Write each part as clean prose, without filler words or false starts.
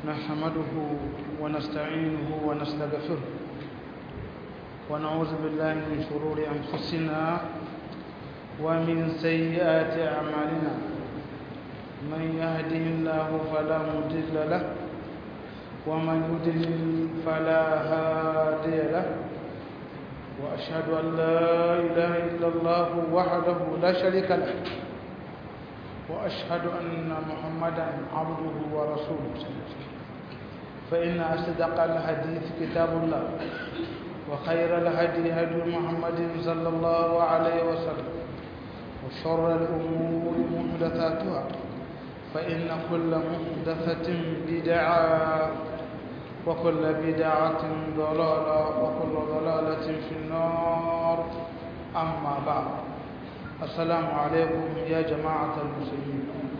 نحمده ونستعينه ونستغفره ونعوذ بالله من شرور أنفسنا ومن سيئات أعمالنا من يهده الله فلا مضل له ومن يضلل فلا هادي له وأشهد أن لا إله إلا الله وحده لا شريك له وأشهد أن محمدا عبده ورسوله فإن أصدق الحديث كتاب الله وخير الهدي هدي محمد صلى الله عليه وسلم وشر الأمور محدثاتها فإن كل محدثة بدعة وكل بدعة ضلالة وكل ضلالة في النار أما بعد السلام عليكم يا جماعة المسلمين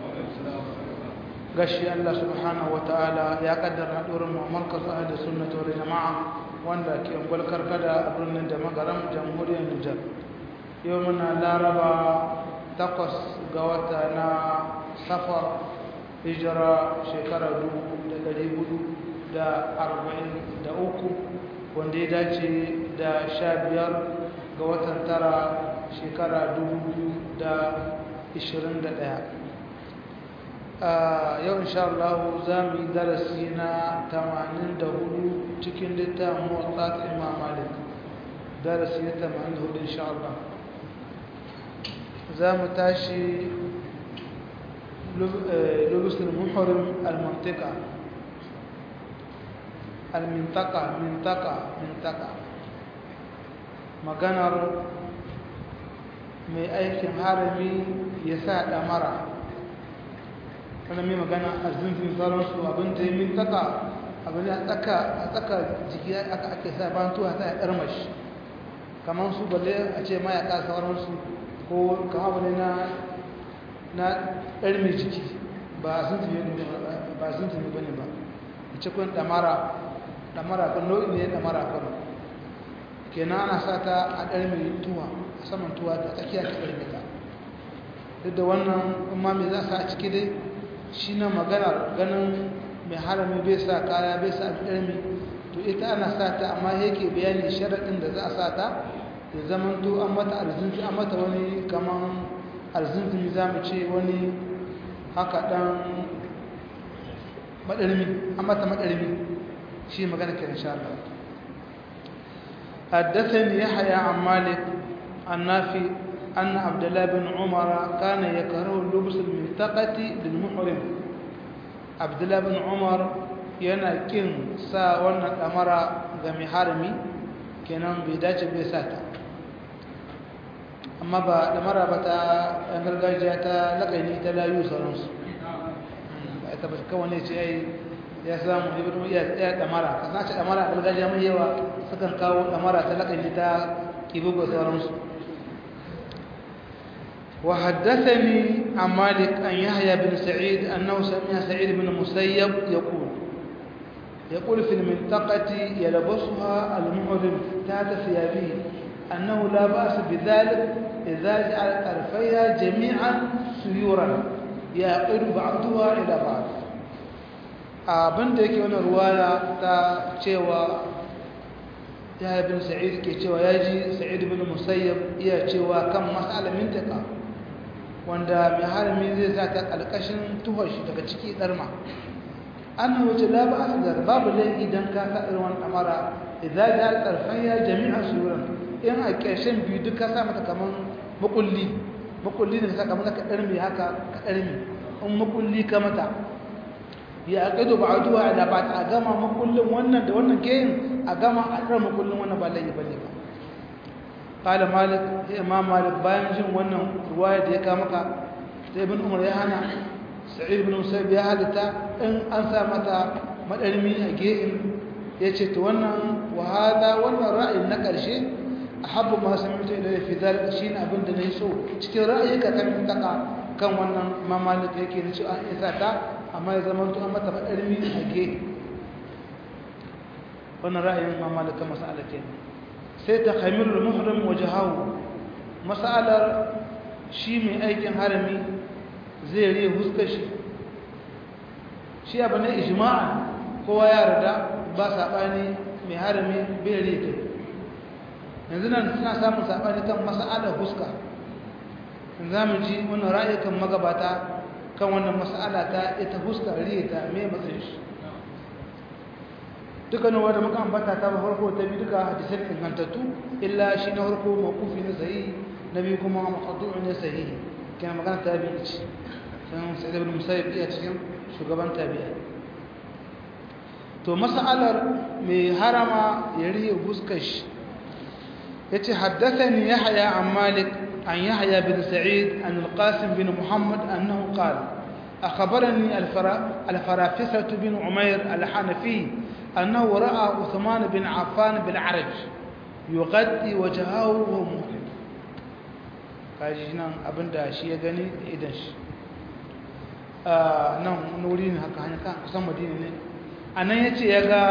gashi Allah subhanahu wataala ya kaddara hadurin mu markaz ahli sunnah wal jamaa wanda ke ungwal karkada a birnin da magaram jamhuriyar Nijar yau muna laraba 8 ga wata na safar hijira shekara 1443 wanda ya dace da 15 ga watan tara shekara 2021 yau insha Allah za mu yi darasi na 84 cikin littafin Muwatta Imam Malik darasi na 84 insha Allah za mu tashi lubus al-muhrim al-mintaqa maganar mai aikin harami ya sa damara wannan mai magana azumfin sauransu abin da yi mintaka abin a tsaka jiki ake sa bantuwa ta ya ɗarmashi kamar su balle a ce mayaka sauransu ko kama bane na ɗarmi jiki ba azumfin ba ne ba a cikin ɗamara kan nau'in ne ɗamara kan kenan ana sa ta a ɗarmi tuwa a saman tuwa ta tsakiya ta ɗarmi ta duk da wannan amma mai za sa a ciki dai shi na magana ganin mai harami bai sa kaya bai sa ɗarmi to ita ana sa ta amma yake bayani sharaɗin da za a sa ta ya zama to an mata arzinki an mata wani kaman arzinki za mu ce wani haka ɗan maɗarmi an mata maɗarmi shi magana ke insha Allah حدثني يحيى عن مالك النافي أن عبد الله بن عمر كان يكره لبس المنطقة للمحرم عبد الله بن عمر yana kin sa wannan damara ga mai harami kenan bai dace bai sa ta amma ba damara ba ta yan gargajiya ta lakaini ta layu sauransu ba ita ba kawai ne ce ai ya samu ibn iya damara ka sace damara gargajiya mai yawa sukan kawo damara ta lakaini ta kibugo sauransu وحدثني عن مالك أن يحيى بن سعيد أنه سمع سعيد بن المسيب يقول في المنطقة يلبسها المحرم تحت ثيابه أنه لا بأس بذلك إذا جعل طرفيها جميعا سيورا يعقد بعضها إلى بعض abin da yake wani ruwaya ta cewa ya bin sa'id ke cewa ya ji sa'id bin musayyab iya cewa kan mas'alar mintaka wanda mai harami zai sa ta ƙalƙashin tuhashi daga ciki ɗarma an wuce la ba a da babu lai idan ka sa irin wani ɗamara idan da ƙarfan ya jami'a suran in a ƙarshen biyu duk ka sa mata kamar makulli da ka sa kamar ka ɗarmi haka ka ɗarmi in makulli ka mata ya ƙido ba a duwa da ba ta gama makullin wannan da wannan keyin a gama a ɗar makullin wannan ba lai ba ne ba قال مالك امام مالك bayan jin wannan ruwaya da ya ka maka sai ibn umar ya hana sa'id ibn musayyib ya hadata in an sa mata madarmi a gehin yace to wannan wa hada wannan ra'ayin na karshe ahabbu ma sami'tu ila fi dhalika shine abin da nayi so cikin ra'ayinka kan mutaka kan wannan imam malik yake ne an isa ta amma ya zama to an mata madarmi a gehin wannan ra'ayin imam malik kan mas'ala kenan sai ta khamirul muhrim wajahahu mas'alar shi mai aikin harami zai riya huskar shi shi abu ne ijma'a kowa ya yarda ba sabani mai harami bai riye kai yanzu nan suna samun sabani kan mas'alar huska za mu ji wannan ra'ayikan magabata kan wannan mas'ala ta ita huska riye ta mai matsayin shi dukkanin wanda muka ambata ta farko ta bi duka hadisan ingantattu illa shi na farko mawqufi ne sahihi na biyu kuma maqdu'u ne sahihi kana magana tabi'i ce san Sa'id ibn Musayyib iya cikin shugaban tabi'a to mas'alar mai harama ya riye huskar shi yace haddathani Yahya an Malik an Yahya bin Sa'id an al-Qasim bin Muhammad annahu qala أخبرني الفرافسة بن عمير الحنفي أنه رأى عثمان بن عفان بالعرج يغطي وجهه وهو محرم كاجينا أبندا شيء غني إدش نعم نورين هكا هنكا قسم مدينة أنا يتي يغا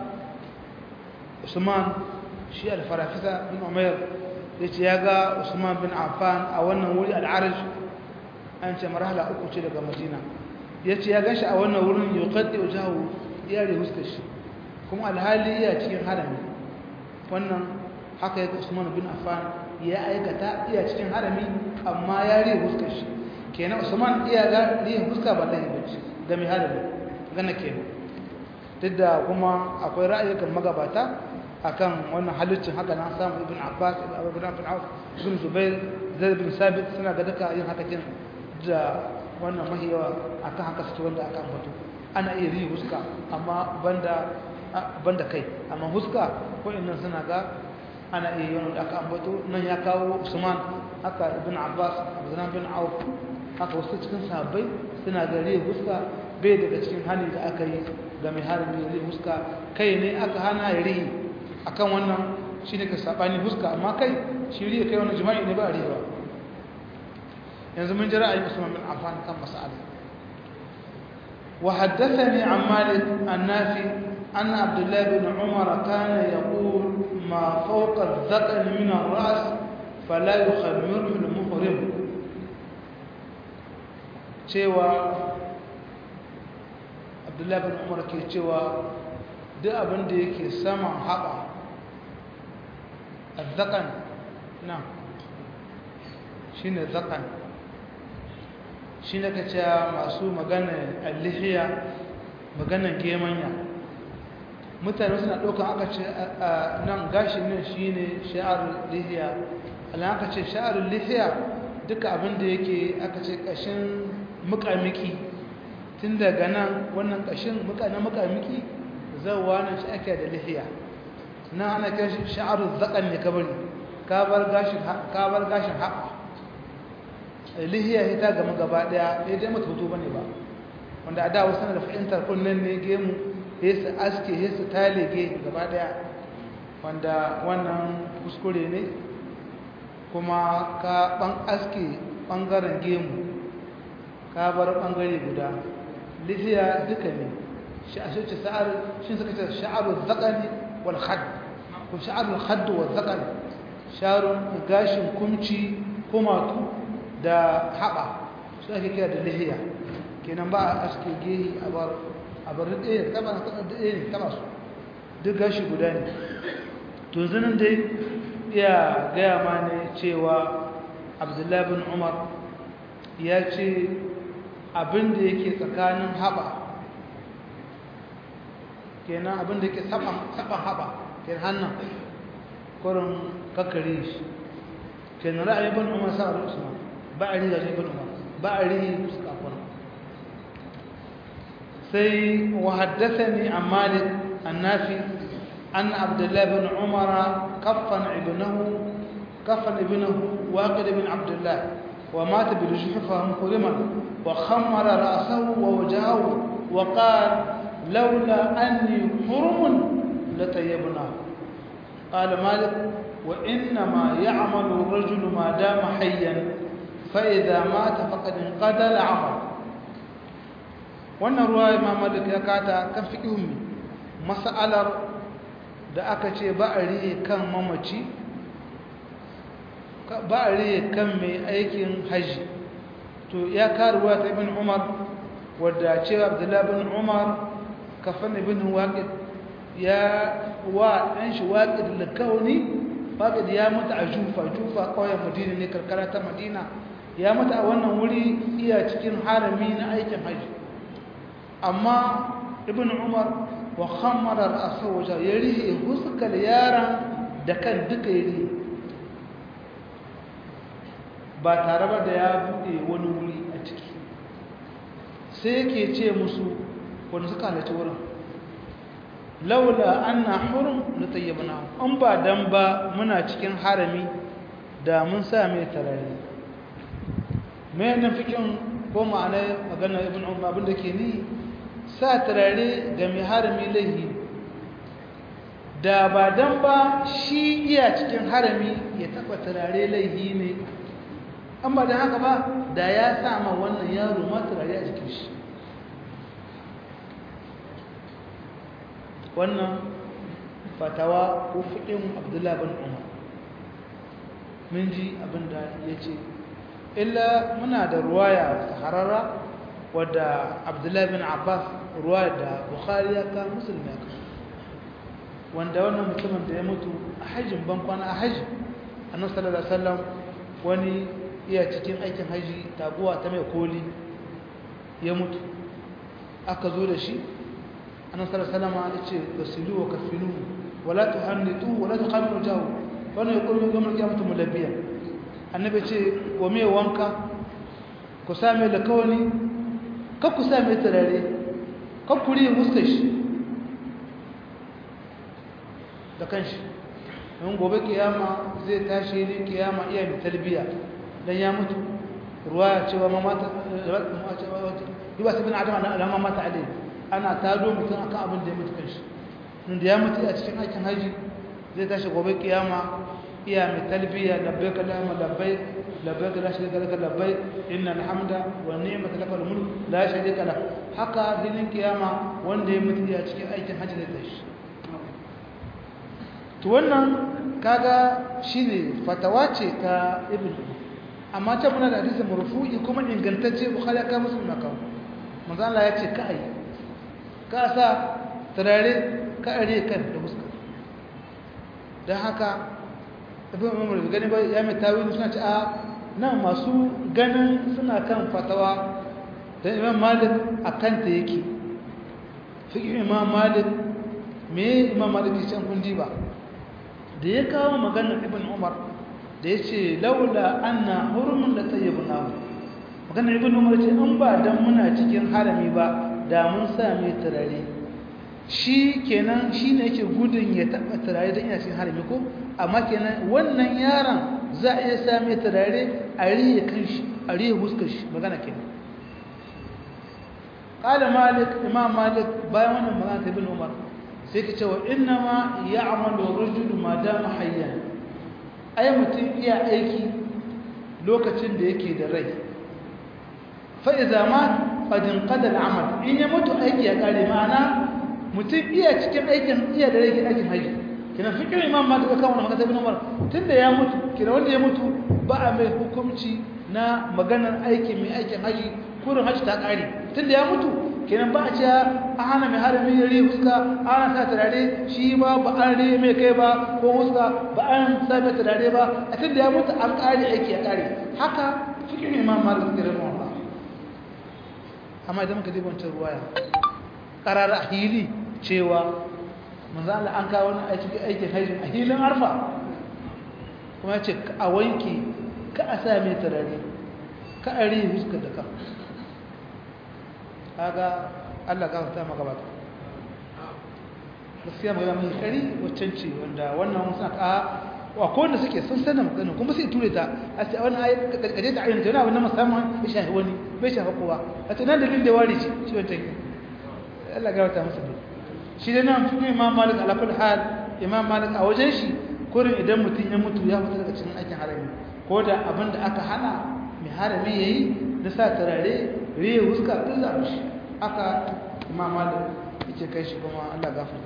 عثمان شيء الفرافسة بن عمير يتي يغا عثمان بن عفان أولا ولي العرج an ce marhala uku ce daga madina ya ce ya gashi a wannan wurin yukaddi wajahu ya re huskar shi kuma alhali ya cikin harami wannan haka ya Usman bin Affan ya aikata iya cikin harami amma ya re huskar shi kenan Usman iya ga re huska ba lahi bace ga mai harami gana kenan duk da kuma akwai ra'ayikan magabata akan wannan halittin haka na samu ibn Abbas ibn Auf ibn Zubair Zaid bin Sabit suna ga duka yin haka kin da wannan mahiyawa akan haka suke wanda aka ambato ana iya yi huska amma banda kai amma huska ko innan suna ga ana iya yi wanda aka ambato nan ya kawo Usman haka ibn Abbas Abdullah bin Auf haka wasu cikin sahabbai suna ga riya huska bai daga cikin hali da aka yi ga mai harami riya huska kai ne aka hana ya riya akan wannan shine ka sabani huska amma kai shi riya kai wannan jima'i ne ba riya ba yanzu mun jira ayi Usman bin Affan kan mas'ala wa haddathani an Malik an-Nafi anna Abdullah bin Umar kana yaqul ma fawqa adh-dhaqn min ar-ra's fala yukhammiru al-muhrim cewa Abdullah bin Umar ke cewa duk abin da yake saman haba adh-dhaqn na shine dhaqn shi ne ka ce masu magana allihiya magana gemanya mutane suna ɗaukan aka ce nan gashin nan shi ne sha'arun lihiya ala aka ce sha'arun lihiya duka abinda yake aka ce ƙashin muƙamiki tun daga nan wannan ƙashin na muƙamiki zauwa nan shi ake da lihiya nan ana kai sha'arun zaƙan ne kabari ka bar gashin haɓa lihiya ita gama gaba daya ya dai mata hutu bane ba wanda a da wasu da fahimtar kunnen ne gemu ya su aske ya su talege gaba daya wanda wannan kuskure ne kuma ka aske bangaren gemu ka bar bangare guda lihiya duka ne shi a shi shi suka ce sha'arul zaqani wal khadd ko sha'arul khadd wal zaqani sharun gashin kumci kumatu da haɓa su ake kira da lihiya kenan ba a aske gehi a bar ɗaya taba su duk gashi guda ne to zanen dai iya gaya ma ne cewa Abdullahi bin Umar ya ce abinda yake tsakanin haɓa kenan abinda yake saban haɓa kenan hannun kurin kakare shi kenan ra'ayi bin Umar sa'ar Usman ba'ari da ibn Umar ba'ari suka kwana sai wa haddathani an Malik an-Nafi an Abdullah ibn Umar kaffan ibnahu Waqid ibn Abdullah wa mata bi juhfa muqriman wa khammara ra'sahu wa wajhahu wa qala lawla anni hurum latayyibna qala Malik wa inma ya'malu ar-rajulu ma dama hayyan فإذا مات فقد انقضى العمل wannan ruwa Imam Malik ya kata kan fiqhun mas'alar da aka ce ba a riye kan mamaci ba a riye kan mai aikin haji to ya karuwa ta Ibn Umar wadda cewa Abdullah bin Umar kafan ibn Waqid ya wa ɗan shi Waqid lakauni Waqid ya mutu a Jufa ƙauyen Madina ne karkara ta Madina ya mutu a wannan wuri iya cikin harami na aikin haji amma ibn Umar wa khammara ra'sahu wajen ya rihe huskar yaran da kan duka yari ba tare ba da ya buɗe wani wuri a ciki sai yake ce musu wanda suka halarci wurin laula anna hurum la tayyibna an ba dan ba muna cikin harami da mun sa mai tarare mai nan fikin ko ma'ana magana ibn Umar abin da ke ni sa tarare ga mai harami laihi da ba dan ba shi iya cikin harami ya taba tarare laihi ne an ba dan haka ba da ya sa ma wannan yaro ma tarare a jikin shi wannan fatawa ko fiɗin Abdullah bin Umar mun ji abinda ya ce illa muna da ruwaya sahararra wadda Abdullah bin Abbas ruwaya da Bukhari ya ka Muslim ya ka wanda wannan mutumin da ya mutu a hajjin bankwana a hajji annabi sallallahu alaihi wasallam wani iya cikin aikin haji taguwa ta mai koli ya mutu aka zo da shi annabi sallallahu alaihi wasallam ya ce gasilu wa kafinu wala tuhannitu wala tuqabilu jahu wannan yakulu yawmul qiyamati mulabbiya annabi ce wa me wanka ku same da kawani ka ku same turare ka kuri muskar shi da kanshi don gobe kiyama zai tashi ne kiyama iya mai talbiya dan ya mutu ruwaya cewa mamata yi wasu bin adam alama mata alai ana tado mutum akan abin da ya mutu kanshi inda ya mutu a cikin aikin haji zai tashi gobe kiyama iya mai talbiya labbaik allahumma labbaik labbaik la sharika laka labbaik innal hamda wan ni'mata laka wal mulk la sharika lak haka dinin kiyama wanda ya mutu a cikin aikin haji zai tashi to wannan kaga shine fatawa ce ta ibnu amma ta muna da hadisi marfu'i kuma ingantacce bukhari ka muslim na kawo manzo Allah ya ce ka ai ka sa turare ka are kan da muska dan haka ibn umar gani ba ya mai tawili suna ce a nan masu ganin suna kan fatawa dan imam malik akan ta yake fiqh imam malik me imam malik ya ce kundi ba da ya kawo maganar ibn umar da ya ce laula anna hurumun da tayyibna maganar ibn umar ce an ba dan muna cikin harami ba da mun sa mai turare shi kenan shi ne yake gudun ya taɓa turare don yana cikin harami ko amma kenan wannan yaron za a iya sa mai turare a riye kanshi a riye huskar shi magana kenan ƙala malik imam malik bayan wannan magana ta ibn umar sai ka ce wa inna ma ya amalu rajulu ma dama hayyan ai mutum iya aiki lokacin da yake da rai fa idza ma qad inqada al-amal in ya mutu aiki ya kare ma'ana mutum iya cikin aikin iya da rai aikin haji kina fikir imam malik ka kawo magana ibn umar tunda ya mutu kina wanda ya mutu ba a mai hukunci na maganar aikin mai aikin haji kurin haji ta kare tunda ya mutu kenan ba a ce a hana mai harami ya rihe fuska ana sa turare shi ba ba an rihe mai kai ba ko fuska ba an sa mai turare ba a tun da ya mutu an kare aiki ya kare haka fikin imam malik da rahman ba amma idan muka diba wancan ruwaya karara hili cewa manzo Allah an kawo wani aikin hajji a hilin arfa kuma ya ce a wanke ka a sa mai turare ka a rihe fuskar da ka kaga Allah ka fata maka ba gaskiya magana mai kari waccan ce wanda wannan musa ka wa ko wanda suke sun sanin magana kuma sai ture ta a sai wannan ayi kaje ta ayyana tana wannan musamman ya shafi wani bai shafi kowa a tunan dalilin da wari ce shi wancan Allah ga wata masa shi da nan fi Imam Malik ala kulli hal Imam Malik a wajen shi kurin idan mutum ya mutu ya fita daga cikin aikin harami ko da abin da aka hana mai harami yayi na sa turare riye huska ta zaɓi shi aka imam malik yake kai shi kuma Allah gafarta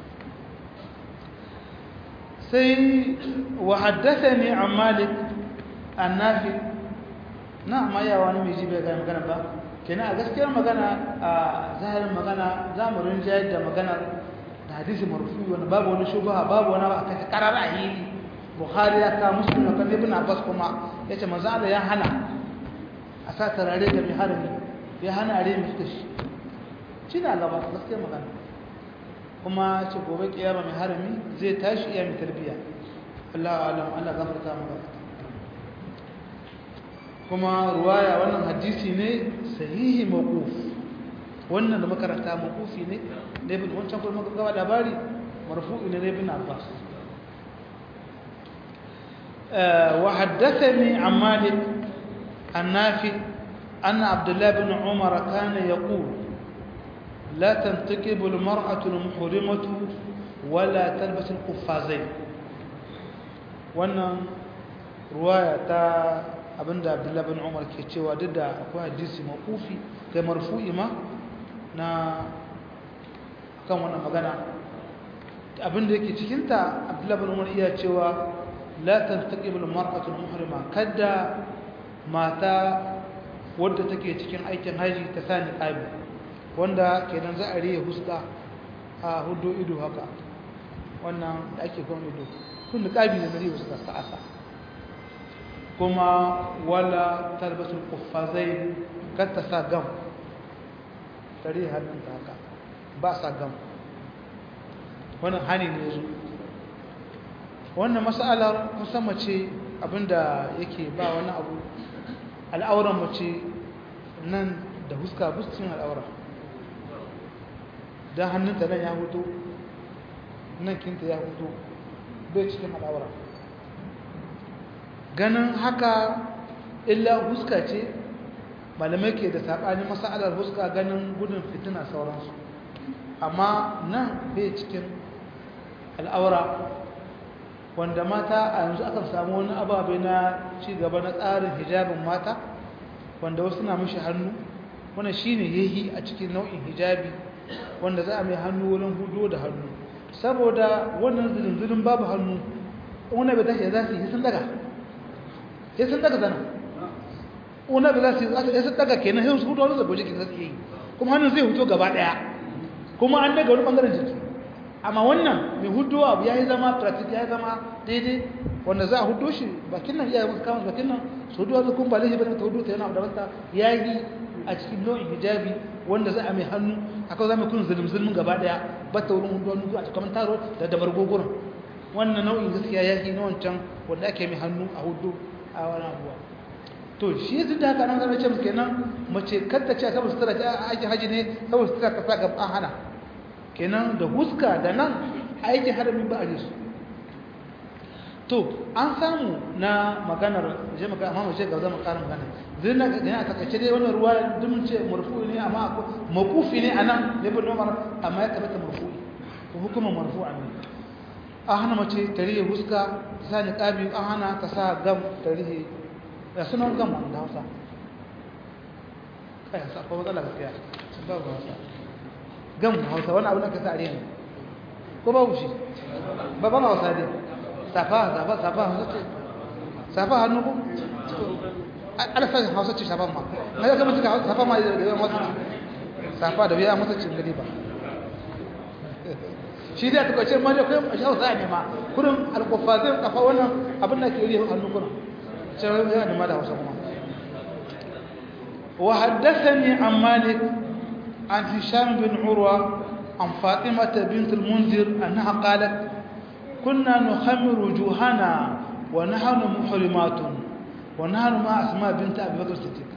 sai wa haddathani an malik an nafi na amma ya wani mai jibe ga magana ba kenan a gaskiyar magana a zahirin magana za mu rinjayar da maganar da hadisi marfu wani babu wani shubha babu wani ba kai karar ahili bukhari ya ka muslim da kan ibn abbas kuma yace manzo Allah ya hana a sa tarare da mai harami ya hana are mu shi shine gaba gaskiyar magana kuma ce gobe kiyama mai harami zai tashi iya mai tarbiya Allahu alam Allah gafarta mu kuma ruwaya wannan hadisi ne sahihi mawquf wannan da makaranta mawqufi ne da ibn wancan kuma gaba labari marfu'i ne da ibn Abbas wa haddathani an Malik an-Nafi anna Abdullah ibn Umar kana yaqul la tantakibu al-mar'atu al-muhrimatu wa la talbasu al-quffazain wannan ruwaya ta abinda Abdullah bin Umar ke cewa duk da akwai hadisi mawqufi kai marfu'i ma na kan wannan magana abinda yake cikin ta Abdullah bin Umar iya cewa la tantaqibul mar'atu muhrima kada mata wadda take cikin aikin haji ta sa niqabi wanda kenan za a riye huska a hudu ido haka wannan da ake kuma ido kun niqabi ne na riye huska ta asa kuma wala talbasul quffazai kata sa gam tare hannun ta haka ba sa gam wannan hani ne yazo wannan mas'alar musamman ce abinda yake ba wani abu al'auran mace nan da huska bustin al'aura dan hannunta nan ya huto nan kinta ya huto bai cikin al'aura ganin haka illa huska ce malamai ke da saɓani masalar huska ganin gudun fitina sauransu amma nan bai cikin al'aura wanda mata a yanzu aka samu wani ababe na cigaba na tsarin hijabin mata wanda wasu na mishi hannu wannan shine yahi a cikin nau'in hijabi wanda za a mai hannu wurin hudo da hannu saboda wannan zulun babu hannu wani bai tashi za su yi sun daga sai sun daga zana una da za su yi sun daga kenan sai su hudu wani zagoji ke zasu yi kuma hannun zai huto gaba daya kuma an daga wani bangaren jiki amma wannan mai hudu abu ya yi zama pratik ya yi zama daidai wanda za a hudu shi bakin nan iya musu kama bakin nan su hudu wani kuma ba laifi bane ta hudu ta yana abu da wanta ya yi a cikin nau'in hijabi wanda za a mai hannu akwai za mai kun zulmin gaba daya ba ta wurin hudu wani a cikin taro da dabar gogoron wannan nau'in gaskiya ya yi na wancan wanda ake mai hannu a hudu a wani abuwa to shi yanzu da haka nan zama ce musu kenan mace kanta ce saboda sutura ta aikin haji ne saboda sutura ta sa gaba hana kenan da huska da nan aikin harami ba a ji su to an samu na maganar je maka amma mace ga zama karin magana zai na ga a takaice dai wannan ruwa duk ce marfu ne amma makufi ne anan ibn Umar amma ya tabbata marfu to hukumar marfu'a ne an hana mace tarihi huska ta sa niqabi an hana ta sa gam tarihi da sunan gam da Hausa kai sa ko matsala gaskiya ba ba Hausa gam Hausa wani abu da ka sa ariya ko ba wushi ba ba Hausa dai safa hannu ko alfa Hausa ce safa ma na ga mutum ka safa ma da yawan wasu safa da yawan wasu cin gari ba shi da ta kwace ma da kai Hausa ne ma kurin alqafazin kafa wannan abin da ke yi hannu kurin sai yana da ma da Hausa kuma wa haddathani an Malik an Hisham bin Urwa an Fatimah bint al-Munzir annaha qalat كنا نخمر وجوهنا ونحن محرمات ونحن مع أسماء بنت أبي بكر الصديق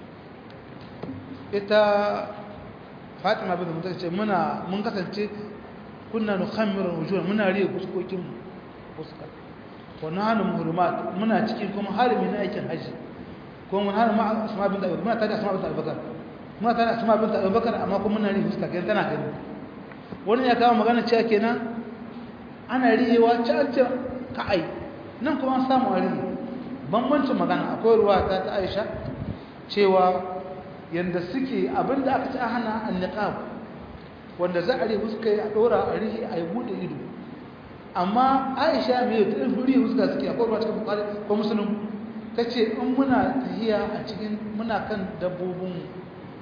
إتا فاطمة بنت المنتج منا من قتلت كنا نخمر وجوهنا منا ريق وسكوكم وسكا ونحن محرمات منا تكيكم حرم من أي حج كم نحن مع أسماء بنت أبي بكر ما تاني أسماء بنت أبي بكر ما تاني أسماء بنت أبي بكر أما كم منا ريق وسكا كنا كنا ونحن كمان مغانا تشاكينا ana riyewa can ka ai nan kuma an samu a riye bambancin magana akwai ruwa ta Aisha cewa yanda suke abinda aka ci a hana an-niqab wanda za a riye huska a dora a riye a yi bude ido amma Aisha mai ta riye huska suke akwai ruwa cikin Bukhari ko Muslim tace in muna tahiya a cikin muna kan dabbobin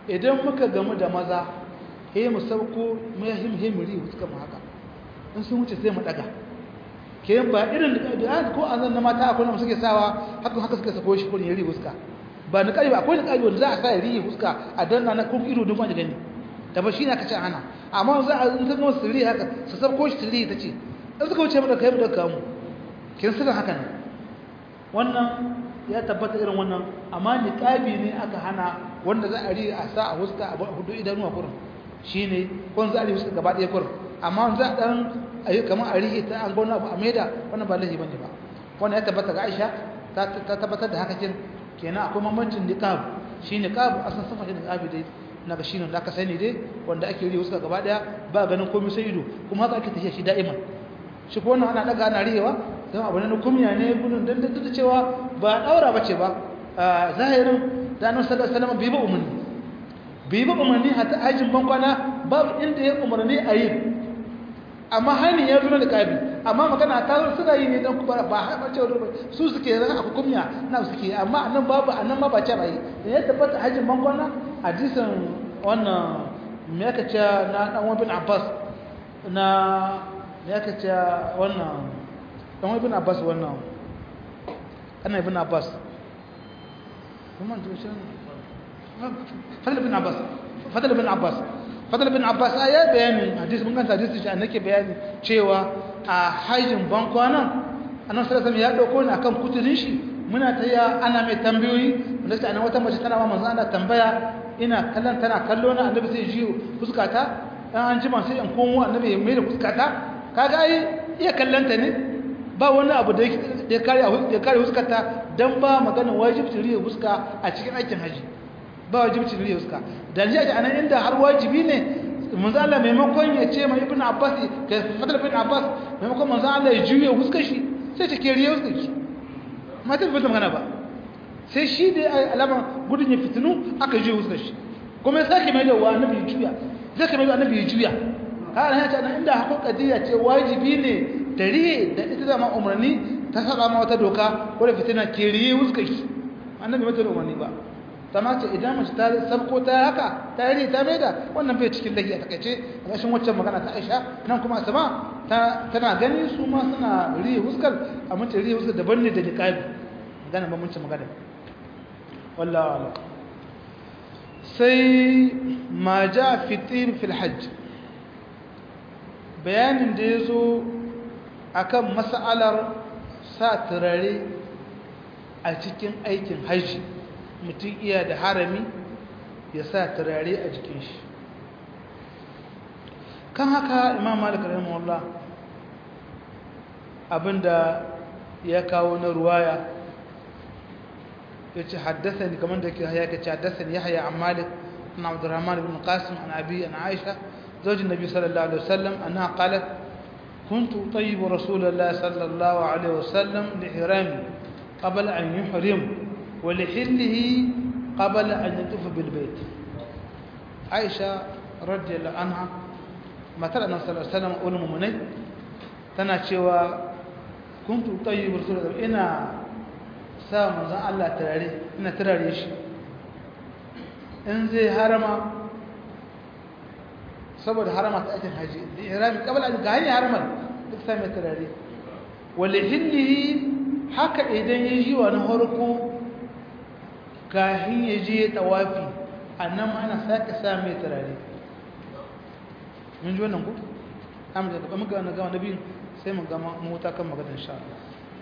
idan muka gamu da maza he mu sauko mu himri suka mu haka in sun wuce sai mu daga ke ba irin da ko azan na mata akwai na suke sawa haka suka sako shi kurin yari huska ba ni kai ba akwai ni kai wanda za a sa yari huska a danna na kun ido duk wanda gani da ba shi ne aka ce hana amma za a in ta gama sirri haka su sako shi sirri ta ce in suka wuce mu da kai mu da kamu kin suka haka ne wannan ya tabbata irin wannan amma niqabi ne aka hana wanda za a ri a sa a huska a hudu idanuwa kurin shine kon za a ri huska gaba ɗaya kurin amma za a dan ayi kamar a rihe ta an gona abu a maida wannan ba lahi bane ba wannan ya tabbata ga Aisha ta tabbatar da haka kenan akwai mamancin niqab shi niqab asan safa shi niqabi dai naga shine da aka sani dai wanda ake rihe huska gaba ɗaya ba ganin komai sai ido kuma haka ake tafiya shi da'iman shi ko wannan ana daga ana rihewa don abu ne kumiya ne gudun dan da cewa ba daura bace ba zahirin da annabi sallallahu alaihi wasallam bai ba umarni hatta ajin bankwana babu inda ya umarni a yi amma hani ya zuna da kabi amma magana ta suna yi ne don kuma ba haɓar cewa su suke ran a hukumiya na suke amma annan babu annan ma ba ce ba yi da ya tabbata hajjin bankwana hadisin wannan me aka ce na dan wabin abbas na me aka ce wannan dan wabin abbas wannan ana ibn abbas kuma tushen fadl bin abbas ya bayani hadisi mun ganta hadisi shi annake bayani cewa a hajjin bankwana annabi sallallahu alaihi wasallam ya dauko ni akan kuturin shi muna tayya ana mai tambayoyi wanda sai wata mace tana ma manzo ana tambaya ina kallon tana kallo na annabi sai jiyo fuskata dan an jima sai in komo annabi ya mai da fuskata kaga ai iya kallanta ne ba wani abu da ya kare fuskata dan ba magana wajibi riya fuska a cikin aikin haji ba wajibci riya fuska da ji a nan inda har wajibi ne manzo Allah maimakon ya ce mai ibnu abbas kai fadl ibn abbas maimakon manzo Allah ya juye fuskar shi sai ta ke riya fuskar shi mata bai magana ba sai shi da alama gudun ya fitinu aka juye fuskar shi kuma ya sake mai da wa annabi ya juya zai kai mai da annabi ya juya kana ya ce nan inda hakun kadiya ce wajibi ne da riye da ita zama umarni ta saba ma wata doka ko da fitina ke riye fuskar shi annabi mata umarni ba sama ce idan mace ta sabko ta haka ta yi ta maida wannan bai cikin lagi a takaice a ƙashin waccan magana ta Aisha nan kuma Asma tana gani su ma suna riye huskar a mace riye huskar daban ne da niqabi magana ba mun ci magana wallahi ala sai ma ja fi tib fil hajj bayanin da yazo akan mas'alar sa turare a cikin aikin haji mutum iya da harami ya sa turare a jikin shi kan haka imam malik rahimahullah abinda ya kawo na ruwaya ya ce haddasani kamar da ke haya ka ce haddasani ya haya an malik an abdurrahman ibn qasim an abi an aisha zaujin nabi sallallahu alaihi wasallam annaha qalat كنت طيب رسول الله صلى الله عليه وسلم لحرامي قبل أن يحرم ولحله قبل أن يطوف بالبيت عائشة رضي الله عنها ما ترى النبي صلى الله عليه وسلم أول مؤمنين تناشوا كنت طيب رسول الله إنا سام الله تراري إنا تراريش إنزي هرما saboda harama ta aikin haji da ihrami kabla an ga hanyar haraman duk sai mai turare wal hilli haka idan ya ji wani harko kahin ya je tawafi annan ma ana sake sa mai turare mun ji wannan ku amma da muka ga wannan nabi sai mun ga mu ta kan magana insha Allah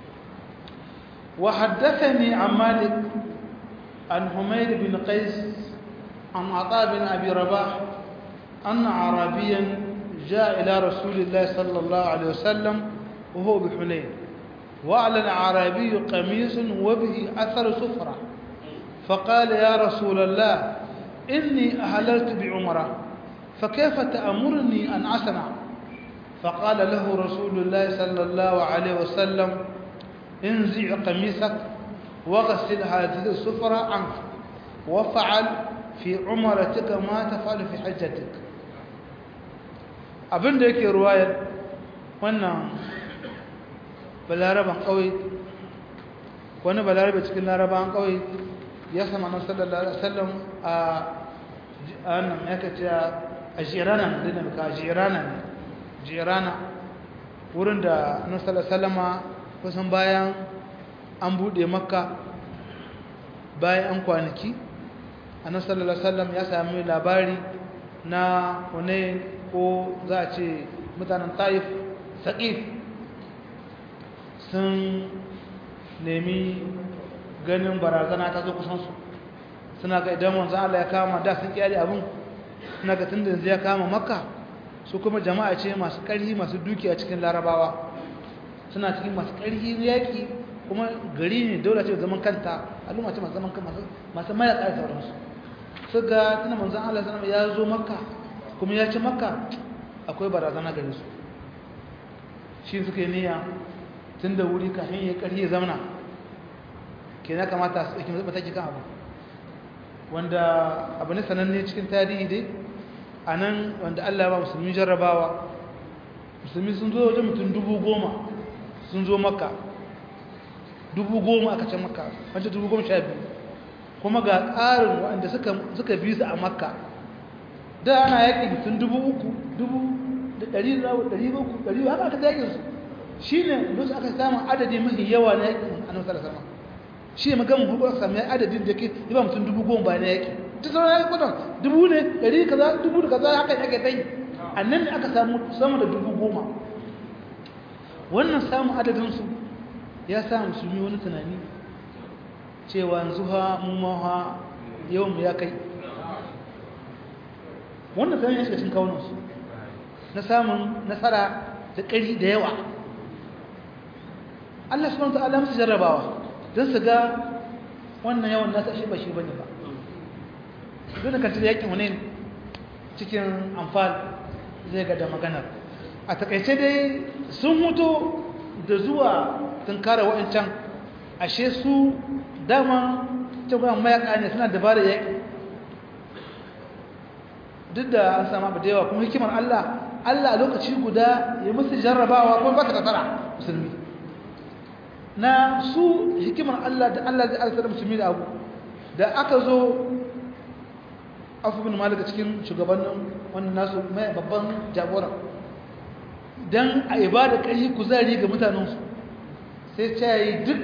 wa haddathani an malik an humayr bin qais an ata bin abi rabah أن عربيا جاء إلى رسول الله صلى الله عليه وسلم وهو بحنين وعلى العربي قميص وبه أثر سفرة فقال يا رسول الله إني أهللت بعمرة فكيف تأمرني أن أصنع فقال له رسول الله صلى الله عليه وسلم انزع قميصك واغسل هذه السفرة عنك وفعل في عمرتك ما تفعل في حجتك abinda yake ruwayar wannan balaraban kauye wani balarabe cikin laraban kauye ya sama nan sallallahu alaihi wasallam a annan ya kace a jirana da ka jirana wurin da annabi sallallahu alaihi wasallama kusan bayan an bude makka bayan an kwanaki annabi sallallahu alaihi wasallam ya sami labari na Hunain ko za a ce mutanen Taif Saqif sun nemi ganin barazana ta zo kusan su suna ga idan manzo Allah ya kama da sun kiyari abin suna ga tunda yanzu ya kama makka su kuma jama'a ce masu ƙarfi masu dukiya cikin larabawa suna cikin masu ƙarfi yaƙi kuma gari ne daula ce zaman kanta al'umma ce masu zaman kan masu mayaka da sauransu su ga tuna manzan Allah sanama ya zo makka kuma ya ci makka akwai barazana gare su shi suka yi niyya tun da wuri kafin ya ƙarfi ya zamana ke na kamata su ɗauki mataki kan abu wanda abu ne sananne cikin tarihi dai a nan wanda Allah ya ba musulmi jarrabawa musulmi sun zo wajen mutum 10,000 sun zo makka 10,000 aka ce makka wancan 12,000 kuma ga ƙarin waɗanda suka bi su a makka da ana yaƙi mutum 300,000 haka aka yaƙin su shi ne da su aka samun adadi mafi yawa na yaƙin a nan sarasama shi ne magamin hudu aka sami adadin da ke yi ba mutum 10,000 ba na yaƙi ta sauran yaƙi kudin 100 ne 100 kaza 1000 da kaza haka yaƙi ta yi a nan ne aka samu sama da 10,000 wannan samun adadinsu ya sa musulmi wani tunani cewa yanzu ha mu ma ha yawan mu ya kai wannan tunani ya shiga cikin kawunansu na samun nasara da ƙari da yawa Allah subhanahu wa ta'ala musu jarrabawa don su ga wannan yawan nasa shi ba shi bane ba don da kanta da yakin wani cikin amfal zai ga da maganar a takaice dai sun mutu da zuwa tunkara wa'ancan ashe su dama cewa mayaka ne suna dabarar yaƙi duk da an sama abu da yawa kuma hikimar Allah a lokaci guda ya musu jarrabawa kuma ba ta kasara musulmi na su hikimar Allah da Allah zai alsa da musulmi da abu da aka zo Abu bin Malik cikin shugabannin wannan nasu mai babban jagora dan a ibada kai kuzari ga mutanensu sai ta yi duk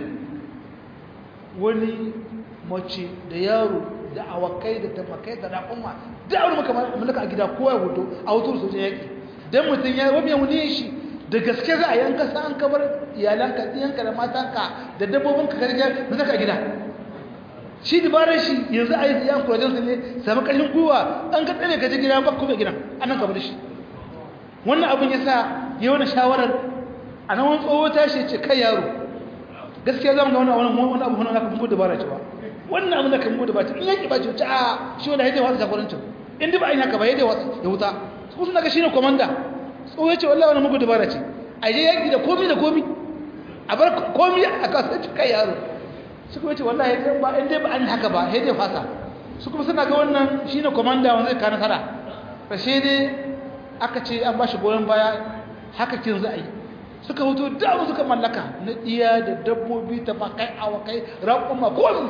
wani mace da yaro da awakai da tamakai da raƙuma da wani makamaka a gida kowa ya hoto a hoto sojin yaƙi don mutum ya wani wani shi da gaske za a yanka sa an kabar iyalanka ɗiyanka da matanka da dabbobinka gargiyar da zaka a gida shi dabarar shi yanzu a yi yan kurajensu ne sami ƙarfin gwiwa an ka tsere ka je gida ba kuma gidan an nan kabar shi wannan abin ya sa yi wani shawarar a nan wani tsoho tashi ce kai yaro gaskiya za mu ga wani abu wani aka bugu dabara ce ba wannan abin da kan bugu dabara ce in yaki ba ce a shi wanda haidai wasu jagorancin in duk ba a yi haka ba haidai wasu ya wuta su suna ga shi ne komanda tsoho ya ce wallahi wani bugu dabara ce a je yaki da komi a bar komi a kasa ce kai yaro su kuma ce wallahi in dai ba an yi haka ba haidai fasa su kuma suna ga wannan shi ne komanda wanda zai ka nasara rashe dai aka ce an ba shi goyon baya haka kin za a yi suka hoto da suka mallaka na iya da dabbobi ta bakai awakai raƙuma komi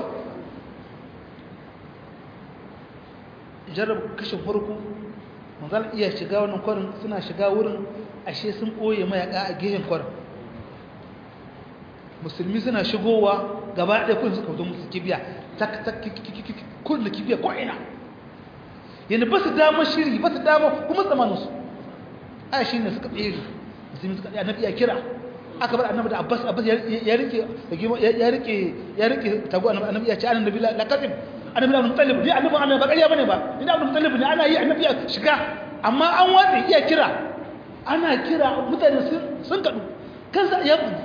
jarrab kashin farko manzan iya shiga wannan kwarin suna shiga wurin ashe sun ɓoye mayaka a gehen kwarin musulmi suna shigowa gaba ɗaya kun suka hoto musu kibiya kun da kibiya ko'ina yana ba su dama shiri ba su dama kuma tsamaninsu a shi ne suka tsere musulmi suka annabi ya kira aka bar annabi da abbas ya rike tago annabi ya ce annabi la kadib annabi la mutalib ni annabi annabi ba ƙarya bane ba ni annabi mutalib ne ana yi annabi ya shiga amma an watsi iya kira ana kira mutane sun kadu kansa ya buɗe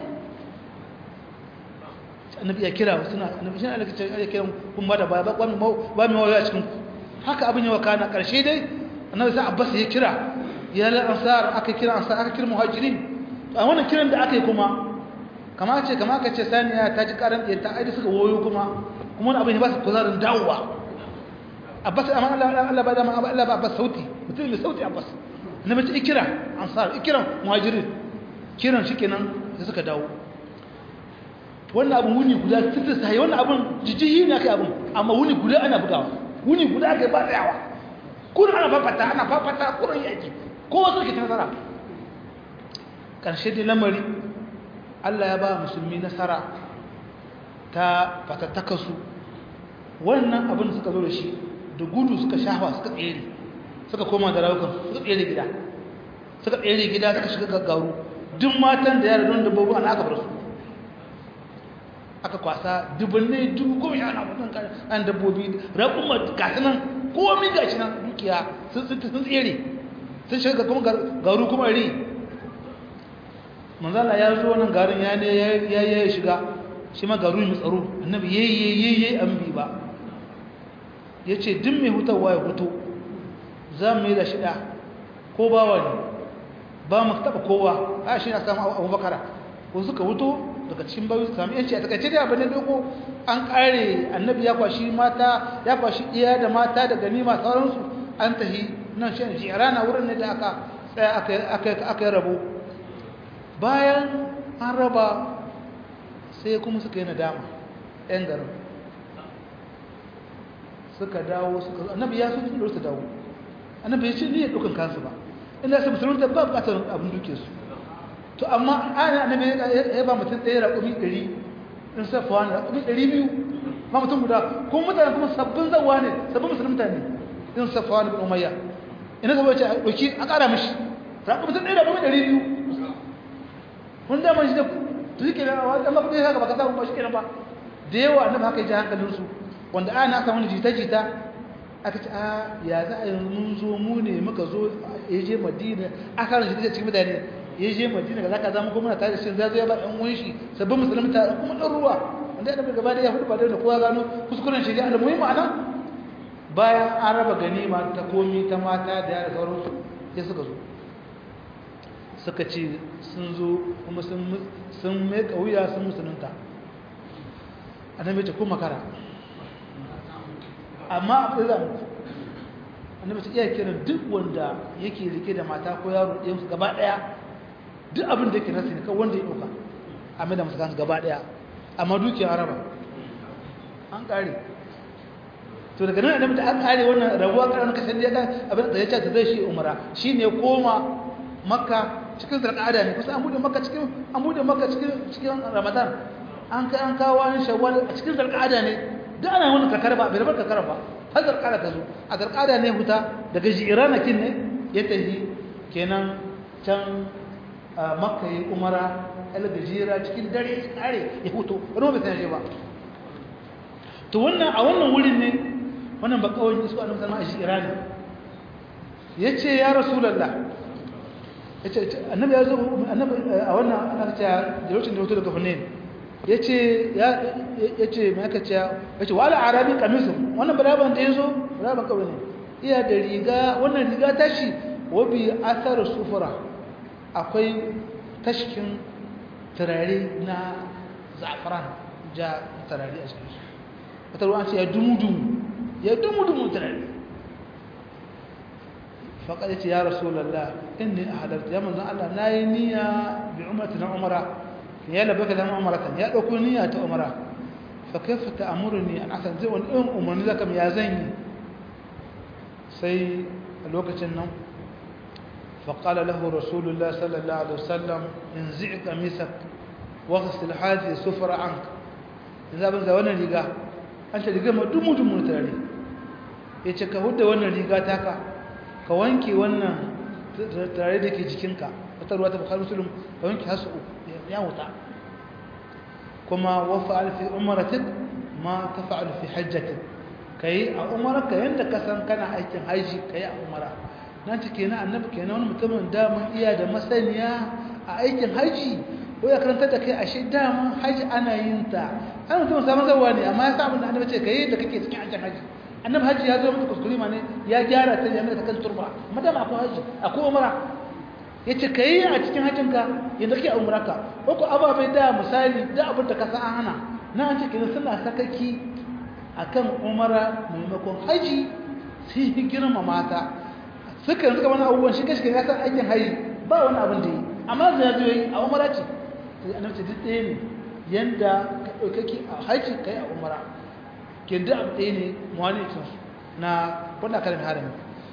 annabi ya kira suna annabi shi ne ya kira kun ba da baya ba mai waya cikin haka abin yawa kana karshe dai annabi sai abbas ya kira ya ansar aka kira ansar aka kira muhajirin a wannan kiran da aka yi kuma kama aka ce saniya ta ji karan ɗaya ta aidi suka woyo kuma wani abin ya ba su kuzarin dawowa abbas amma Allah ba da ma Allah ba abbas sauti mutum mai sauti abbas na mace ikira ansar ikiran muhajirin kiran shi kenan sai suka dawo wannan abin wuni guda tuntun sai wannan abin jijihi ne aka abin amma wuni guda ana bugawa wuni guda aka ba tsayawa kun ana fafata kurin yaki ko wasu ke nasara karshe da lamari Allah ya ba musulmi nasara ta fatattaka su wannan abin suka zo da shi da gudu suka shafa suka tsere suka koma da rawukan suka tsere gida suka shiga gaggaru duk matan da yara don dabbobi ana aka bar su aka kwasa dubunne dubu goma sha na mutum kan dabbobi raƙumar gasu nan komi gashi nan dukiya sun tsere sun shiga kuma garu kuma ri manzala ya zo nan garin ya shiga shi ma garu mai tsaro annabi yayi an bi ba ya ce din mai hutarwa ya huto za mu yi da shida ko bawa ne ba mu taɓa kowa a shi na samu abubakara ko suka huto daga cikin bayu su sami yanci a takaice da abin da doko an kare annabi ya kwashi mata ya kwashi iya da mata da ganima sauransu an tahi nan shi ji rana wurin ne da aka tsaya aka yi rabo bayan an raba sai kuma suka yi nadama yan garin suka dawo annabi ya so su dawo annabi ya ce ni ya dukan kansu ba ina su musulunta ba bukatar abin duke su to amma ana annabi ya ba mutum ɗaya raƙumi 100 in safuwa ne raƙumi 200 ba mutum guda kuma mutane kuma sabbin zawa ne sabbin musulunta ne in safuwa ne bin umayya ina sabuwa ce a ɗauki a ƙara mishi raƙumi mutum ɗaya raƙumi 200 kun dama shi da su shi kenan a wajen mafi ɗaya haka ba ka samu ba shi kenan ba da yawa annabi haka ya ji hankalinsu wanda ana samu jita-jita aka ce a ya za a yanzu mun zo mu ne muka zo ya je madina aka rana shi cikin mutane ya je madina ga za ka zama kuma na tare da shi zai ya ba ɗan wunshi sabbin musulmi ta kuma ɗan ruwa wanda ya ɗaga gaba da ya hudu ba da kowa gano kuskuren shi da muhimmi ma'ana bayan an raba ganima ta komi ta mata da yara sauransu sai suka zo suka ce sun zo kuma sun mai wuya sun musulunta annabi ce ko makara amma abin zan annabi ce iya kiran duk wanda yake rike da mata ko yaro ɗaya musu gaba ɗaya duk abin da yake nasi ne kan wanda ya ɗauka a mai da musu kansu gaba ɗaya amma dukiya araba an ƙare to daga nan annabi ta an ƙare wannan rabuwa ƙarar kasar da ya ɗan abin da ya ce ta zai shi umara shi ne koma makka cikin zarƙada ne kusa an buɗe makka cikin ramadan an kai an kawo wani shawwal a cikin zarƙada ne da ana wani kakar ba bai rabar kakar ba har zarƙada ta zo a zarƙada ne huta daga jiranakin ne ya tafi kenan can makka ya umara algajira cikin dare kare ya huto wani bai san ba to wannan a wannan wurin ne wannan bakawai su annabi sallallahu alaihi wasallam ya ce ya rasulullah yace annabi ya zo annabi a wannan ana cewa da lokacin da hoto daga Hunain yace me aka ce yace wala arabi qamisu wannan baraban da yazo baraban kawai ne iya da riga wannan riga tashi wabi athar sufura akwai tashkin turare na za'afaran ja turare a cikin shi wata ruwan ce ya dumudumu turare faƙaɗe ce ya rasulallah inni a halarta ya manzan Allah na yi niyya bi umarta na umara ya labaka da umaratan ya ɗauko niyya ta umara fa kaifa ta amuru ni an asan zai wani irin umarni zaka ya zan yi sai a lokacin nan فقال له رسول الله صلى الله عليه وسلم انزع قميصك واغسل هذه السفرة عنك إذا بنت وانا ريغا أنت ريغا ما دمو تراري yace ka hudda wannan riga taka ka wanke wannan tare da ke jikinka wata ruwa ta bukhari muslim ka wanke hasu ya wuta kuma wa fa'al fi umratik ma taf'al fi hajjatik kai a umarka yanda ka san kana aikin haji kai a umara nan ce kenan annabi kenan wani mutumin daman iya da masaniya a aikin haji ko ya karanta da kai ashe daman haji ana yin ta an mutum samun zawa ne amma ya sa abin da annabi ce kai da kake cikin aikin haji annabi haji ya zo mata kuskure ma ne ya gyara ta jami'a ta kan turba madam akwai haji akwai umara yace kai a cikin hajjin ka yanda kake umrarka ko ko ababai da misali da abin da ka san an hana nan an ce kenan suna sakaki akan umara maimakon haji sai girma mata suka yanzu kamar abubuwan shi kashi ya san aikin hayi ba wani abin da yi amma zai zo yi a umara ce sai annabi ce duk ɗaya ne yanda ka ɗaukaki a haji kai a umara ke duk abu ɗaya ne muwanicin na wanda aka da harami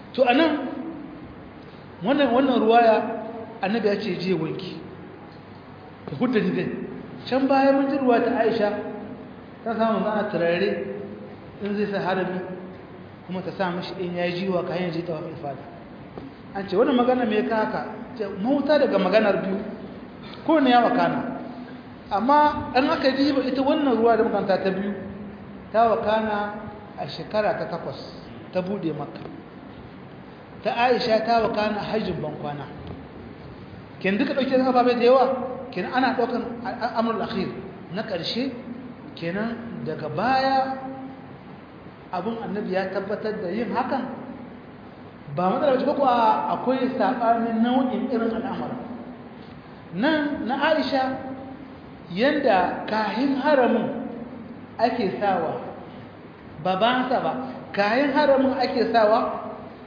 to anan wannan ruwaya annabi ya ce je wanki da hudda ni dai can baya mun ji ruwa ta Aisha ta samu zana turare in zai sa harami kuma ta sa mishi in ya jiwa kayan je tawafin fada an ce wannan magana me ka haka ce mauta daga maganar biyu ko ne ya wakana amma an aka ji ba ita wannan ruwa da makanta ta biyu ta wakana a shekara ta 8 ta bude Makka ta Aisha ta wakana hajjin bankwana kin duka dauke da ababe da yawa kenan ana daukan amrul akhir na karshe kenan daga baya abun annabi ya tabbatar da yin hakan ba matsala ba ko akwai sabanin nau'in irin al'amara nan na Aisha yanda kahin haramin ake sawa babansa ba kahin haramin ake sawa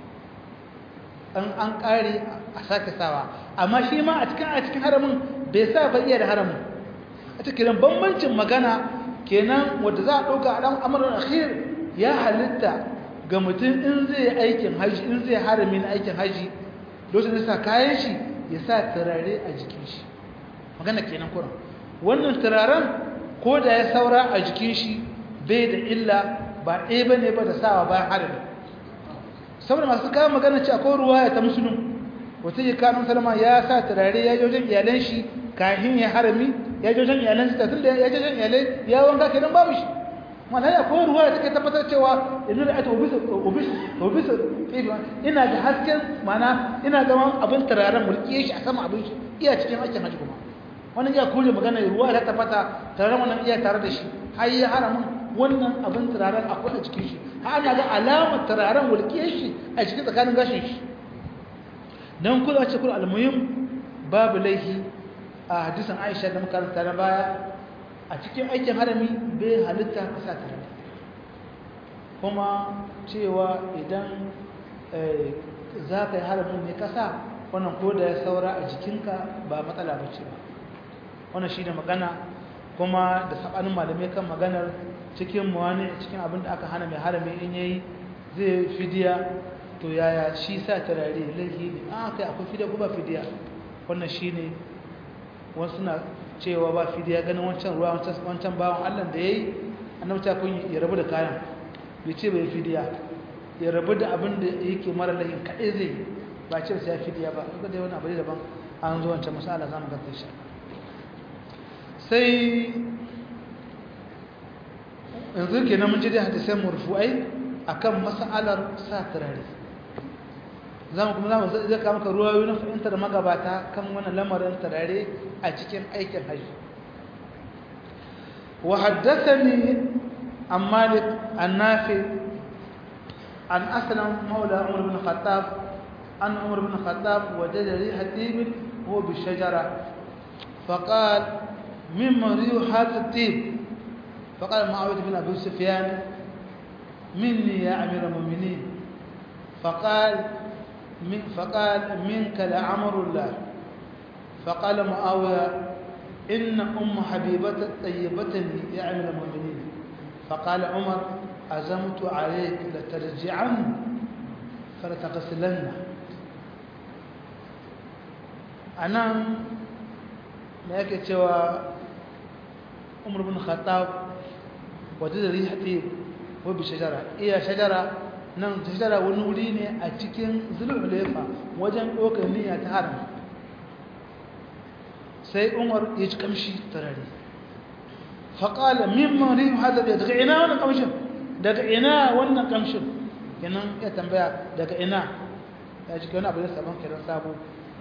an kare a sake sawa amma shi ma a cikin haramin bai sa ba iya da haramin a cikin bambancin magana kenan wanda za a ɗauka a ɗan amurin akhir ya halitta ga mutum in zai aikin haji in zai harami na aikin haji lokacin da sa kayan shi ya sa turare a jikin shi magana kenan kuran wannan turaren ko da ya saura a jikin shi bai da illa ba ɗaya ba ne ba da sawa bayan harami saboda masu kawo magana ce akwai ruwaya ta musulun wata yi kanun salama ya sa turare ya jojen iyalan shi kahin ya harami ya jojen iyalan shi tun da ya jojen iyalai ya wanka kenan babu shi mana ya akwai ruwaya take tabbatar cewa inu da ata obisa ina da hasken mana ina zama abin turaren mulkiye shi a sama abin shi iya cikin aikin haji kuma wannan ya kore magana ruwa ta tabbata turaren wannan iya tare da shi har ya haramin wannan abin turaren akwai a cikin shi har ana ga alamar turaren mulkiye shi a cikin tsakanin gashin shi dan kula ce kula almuhim babu laihi a hadisin Aisha da muka karanta na baya a cikin aikin harami bai halitta kasa turare kuma cewa idan za ka yi haramin ne kasa wannan ko da ya saura a jikinka ba matsala ba ce ba wannan shi ne magana kuma da sabanin malamai kan maganar cikin muwani cikin abin da aka hana mai harami in yayi zai fidiya to yaya shi sa turare laifi ne kai akwai fidiya ko ba fidiya wannan shi ne wasu na cewa ba fidiya ganin wancan ruwa wancan bawan Allah da yayi annabi ta kun ya rabu da kayan bai ce bai fidiya ya rabu da abin da yake mara lahin kadai zai ba ce sai fidiya ba kaga dai wani abu daban an zo wancan masala zamu ga shi sai yanzu kenan mun ji da hadisai murfu'ai akan mas'alar sa turare zamu zai kawo maka ruwayoyi na fahimtar magabata kan wannan lamarin turare a cikin aikin hajji wa haddathani an Malik an Nafi an Aslam mawla Umar bin Khattab an Umar bin Khattab wajada riha tib huwa bi shajara faqala mimma rihat tib فقال معاوية بن أبي سفيان مني يا أمير المؤمنين فقال منك لعمر الله فقال معاوية إن أم حبيبة طيبتني يا أمير المؤمنين فقال عمر عزمت عليك لترجعن فلتغسلن أنا ما يكتوى عمر بن الخطاب wadda rihati wa bi shajara iya shajara nan shajara wani wuri ne a cikin zulhulefa wajen dokar niyya ta haram sai Umar ya ci kamshi tarare fa qala mimma rihu hada daga ina wannan kamshin daga ina wannan kamshin kenan ya tambaya daga ina ya ji wani abu da saban kiran sabo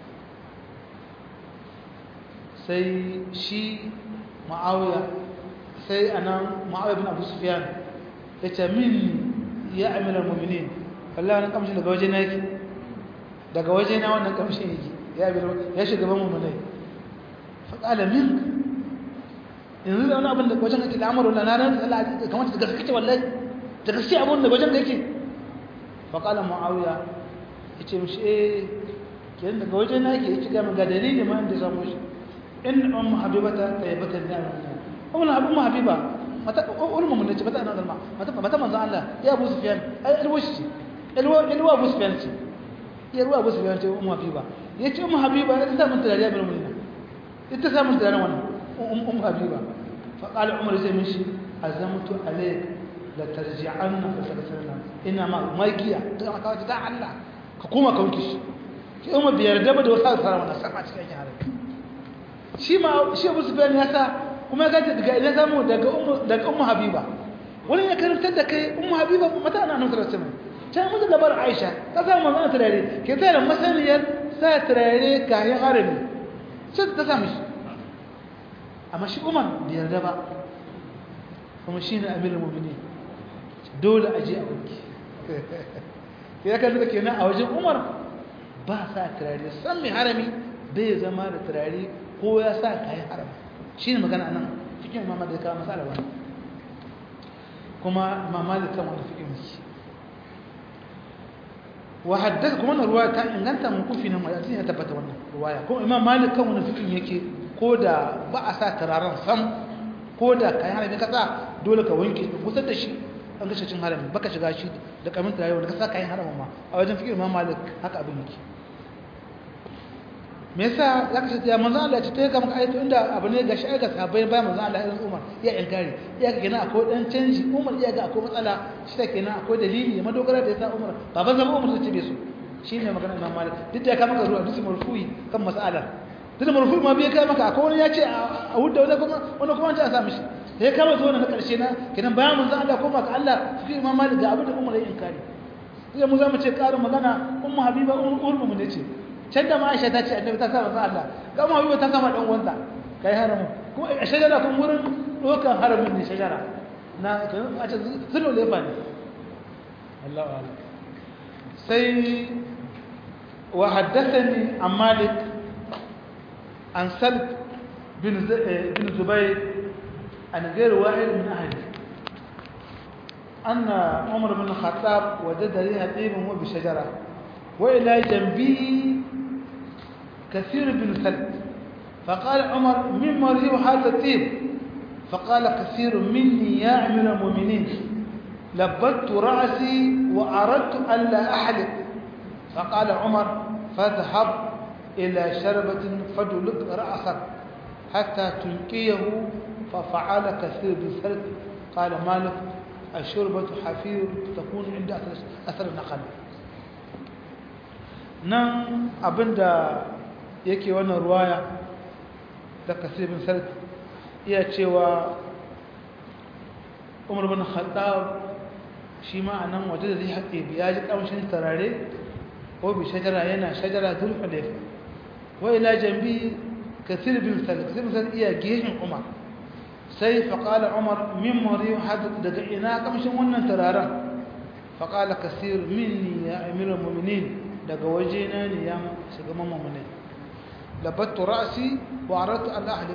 sai shi Muawiya sai anan Muawiya bin Abu Sufyan yace min ya amiral mu'minin wallahi wannan kamshin daga waje na yake daga waje na wannan kamshin yake ya shiga ban mu'minai fa qala min yanzu da wani abin da wajen kake al'amarin na ran Allah kamar da gaske wallahi da gaske abun da wajen kake fa qala Muawiya yace mishi kenan daga waje na yake yace ga ga dalili ma inda zamu shi in ummu habibata tayyibatan ni'ama أم حبيبة متى أولم من نجيب متى نظلم متى من زعل الله يا أبو سفيان الوشي yalwa Abu Sufyan ce yalwa Abu Sufyan ce Ummu Habiba yace Ummu Habiba ita ta mun turare bil mulina ita ta mun turare wannan Ummu Habiba fa qala Umar zai mishi azamtu alayk la tarji'anna fa sallallahu ina ma magiya da aka kawo ta Allah ka koma ka wuce shi Umar bai yarda ba da wasu asara wannan sama cikin yaran shi Abu Sufyan ya sa kuma ga daga ina zamu daga Ummu Habiba wani ya karantar da kai Ummu Habiba mata ana nan sarrafa mai ta mutu gabar Aisha ta samu manzon turare ke tsaya da masaniyar sa turare kayan harami sai ta samu shi amma shi Umar bai yarda ba kuma shine amirul mu'minin dole a je a wanki ya kan da kenan a wajen Umar ba sa turare san mai harami bai zama da turare ko ya sa kayan harami shine magana nan cikin Imam Malik ka masala wannan kuma Imam Malik kan wani fikin shi wa haddatha kuma ruwaya ta inganta mun kufi nan mai ya tabbata wannan ruwaya kuma Imam Malik kan wani fikin yake ko da ba a sa turaren sam ko da kayan harami ka sa dole ka wanke ka gusar da shi an gashe cin harami baka shiga shi da kamin turare wanda ka sa kayan haramin ma a wajen fikin Imam Malik haka abin yake me yasa zaka ce ya manzo Allah ce ta ga maka ayatu inda abu ne gashi aka sabai ba manzo Allah irin Umar ya inkari ya ga kenan akwai dan canji Umar ya ga akwai matsala shi ta kenan akwai dalili madogara da yasa Umar baban zama Umar ce bai so shine magana Imam Malik duk da ya ka maka ruwa duk marfu'i kan mas'alar duk marfu'i ma bai kai maka akwai wani ya ce a hudda wani kuma an ce a sa mishi sai kama zuwa na karshe na kenan bayan manzo Allah ko maka Allah fi Imam Malik ga abin da Umar ya inkari sai mu za mu ce karin magana Ummu Habiba Ummu ne ce can da Aisha ta ce annabi ta sa manzo Allah ga Ummu Habiba ta kama dan uwanta kai haramu kuma a shajara kun wurin dokan haramin ne shajara na a ce zulu lefa ne Allahu a'lam sai wa haddathani an Malik an Salb bin Zubayr an غير واحد من أهله أن عمر بن الخطاب وجد ريح طيب وهو بشجرة وإلى جنبه كثير بن سلب فقال عمر مما ريح هذا الطيب فقال كثير مني يا أمير المؤمنين لبت رأسي وأردت ألا أحلق فقال عمر فاذهب إلى شربة فدلك رأسك حتى تنقيه ففعل كثير بن سلب قال مالك الشربة حفير تكون عند أثر النقل nan abinda yake wannan ruwaya da Kasir bin Sa'id iya cewa Umar bin Khattab shi ma anan waje da zai haƙe biya ji kamshin tarare ko bi shajara yana shajara Zulhulayfa wa ila jambi Kasir bin Sa'id iya gehen Umar sai faqala Umar mimma rihu hadith daga ina kamshin wannan tararen faqala Kasir minni ya amirul mu'minin daga wajena ne ya shiga mamamune labattu ra'si wa aradtu an ahliq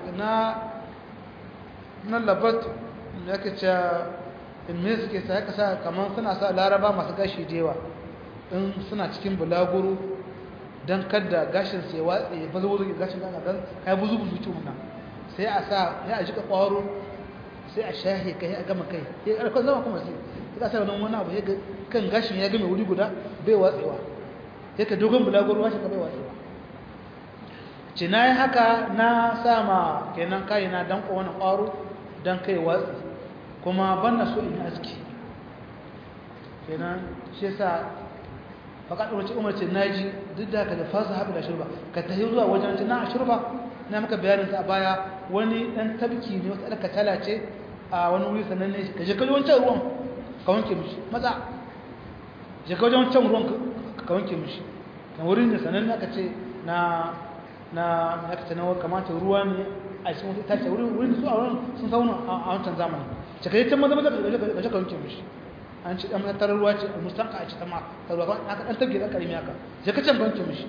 na labattu yake cewa in me suke sai ka sa kaman suna sa laraba masu gashi dewa in suna cikin bulaguro dan kada gashin sai watsi ya bazo wurin gashin dan kai buzu buzu tuna sai a sa ya ajika kwaro sai a shahe kai a gama kai sai alko zama kuma sai ka sa wannan wani abu ya kan gashin ya game wuri guda bai watsewa sai ka dogon bulaguro washe ka bai watsewa ce na yi haka na sama kenan kai na danko wani kwaro dan kai watsi kuma ban na so in aski kenan shi yasa faƙaɗa wace umarci naji duk da ka da fasa haɓe da shirba ka tafi zuwa wajen ci na shirba na maka bayanin ta a baya wani ɗan tabki ne wata ɗaka talace a wani wuri sannan ne ka je kaji wancan ruwan ka wanke mishi maza je kaji wancan ruwan ka wanke mishi kan wurin da sannan aka ce na aka ce na kamata ruwa ne a cikin wata itace wurin da su a wurin sun sauna a wancan zamani ce ka je can maza ka ka wanke mishi an ci dan matattarar ruwa ce mustanka a ci ta ma ta ruwa aka dan tabge da karimi haka je ka can banke mishi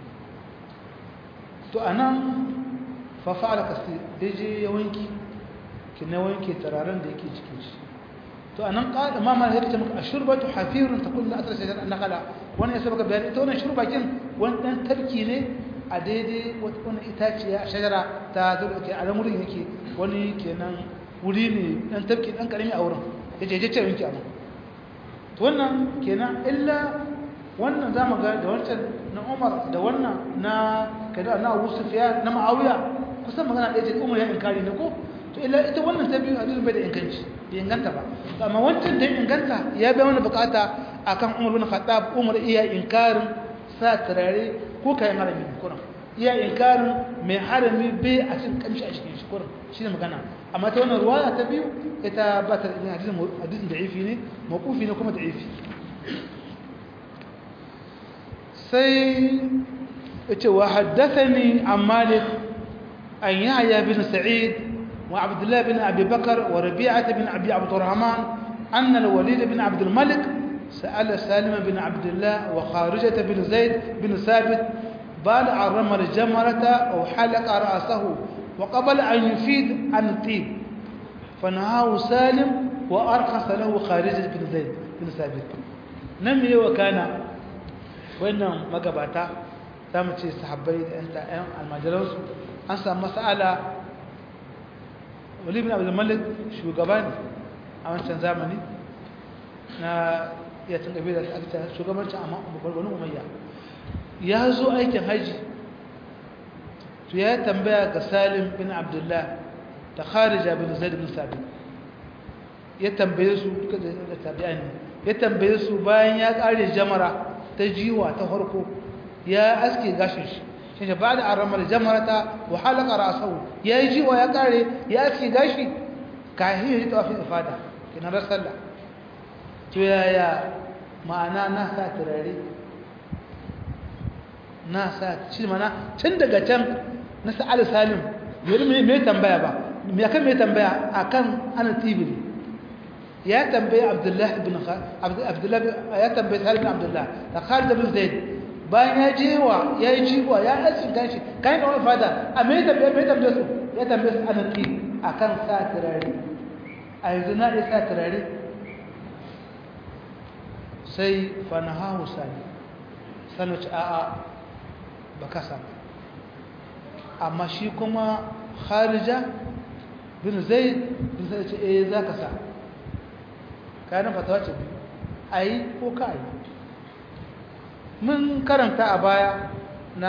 to anan fa fa'ala kasi daje ya wanki ki na wanke tararen da yake cikin shi to anan qala mama ya ce maka ashurbatu hafirun takun la asra shajar an-naqala wannan yasa baka bayani to wannan shurbakin wani dan tabki ne a daidai wani itaciya shajara ta zuwa ke a lamurin yake wani kenan wuri ne dan tabki dan karimi a wurin yace je ce wanki anan wannan kenan illa wannan zamu ga da wancan na Umar da wannan na kada na Abu Sufyan na Muawiya kusan magana ɗaya ce Umar ya inkari ne ko to ita wannan ta biyu hadisin bai da inganci bai inganta ba amma wancan da inganta ya bai wani bukata akan Umar bin Khattab Umar iya inkarin sa turare ko kayan harami kuran iya inkarin mai harami bai a cikin kamshi a cikin shi kuran shine magana amma ta wannan ruwaya ta biyu ita ba ta da hadisin da'ifi ne mawqufi ne kuma da'ifi sai yace wa haddathani an Malik an Yahya bin Sa'id wa Abdullah bin Abi Bakr wa Rabi'ah bin Abi Abdurrahman anna al-Walid bin Abd al-Malik سأل سالم بن عبد الله وخارجة بن زيد بن ثابت بال عرم الجمرة أو حلق رأسه وقبل أن يفيد عن الطيب فنهاه سالم وأرخص له خارجة بن زيد بن ثابت نمي وكان وإنهم مقباتا تامتي صحابي أنت المجلس أنسى مسألة ولي بن عبد الملك شو قباني أمانشان زامني ya tun gabe da aka shugabancin amma bani umayya ya zo aikin haji to ya tambaya ga Salim bin Abdullah da Kharija bin Zaid bin Sabit ya tambaye su da tabi'ani ya tambaye su bayan ya kare jamara ta jiwa ta farko ya aske gashin shi shi ba da aramar jamarata wa halaka ra'sahu ya yi jiwa ya kare ya aske gashi kahin ya tawafi ifada kina rasalla to yaya ma'ana na sa turare na sa shi mana tun daga can na sa'al Salim yau me tambaya ba me akan me tambaya akan ana tibiri ya tambaye Abdullah ibn Abdullah ya tambaye Salim ibn Abdullah da Khalid ibn Zaid bayan ya jewa ya yi jiwa ya asin kanshi kai da wani fada a me tambaye su ya tambaye su ana tibiri akan sa turare a yanzu na sa turare sai fanahahu sani ce a'a ba kasa amma shi kuma Kharija bin Zaid bin sai ce za ka sa kayan fatawa ce biyu ayi ko ka ayi mun karanta a baya na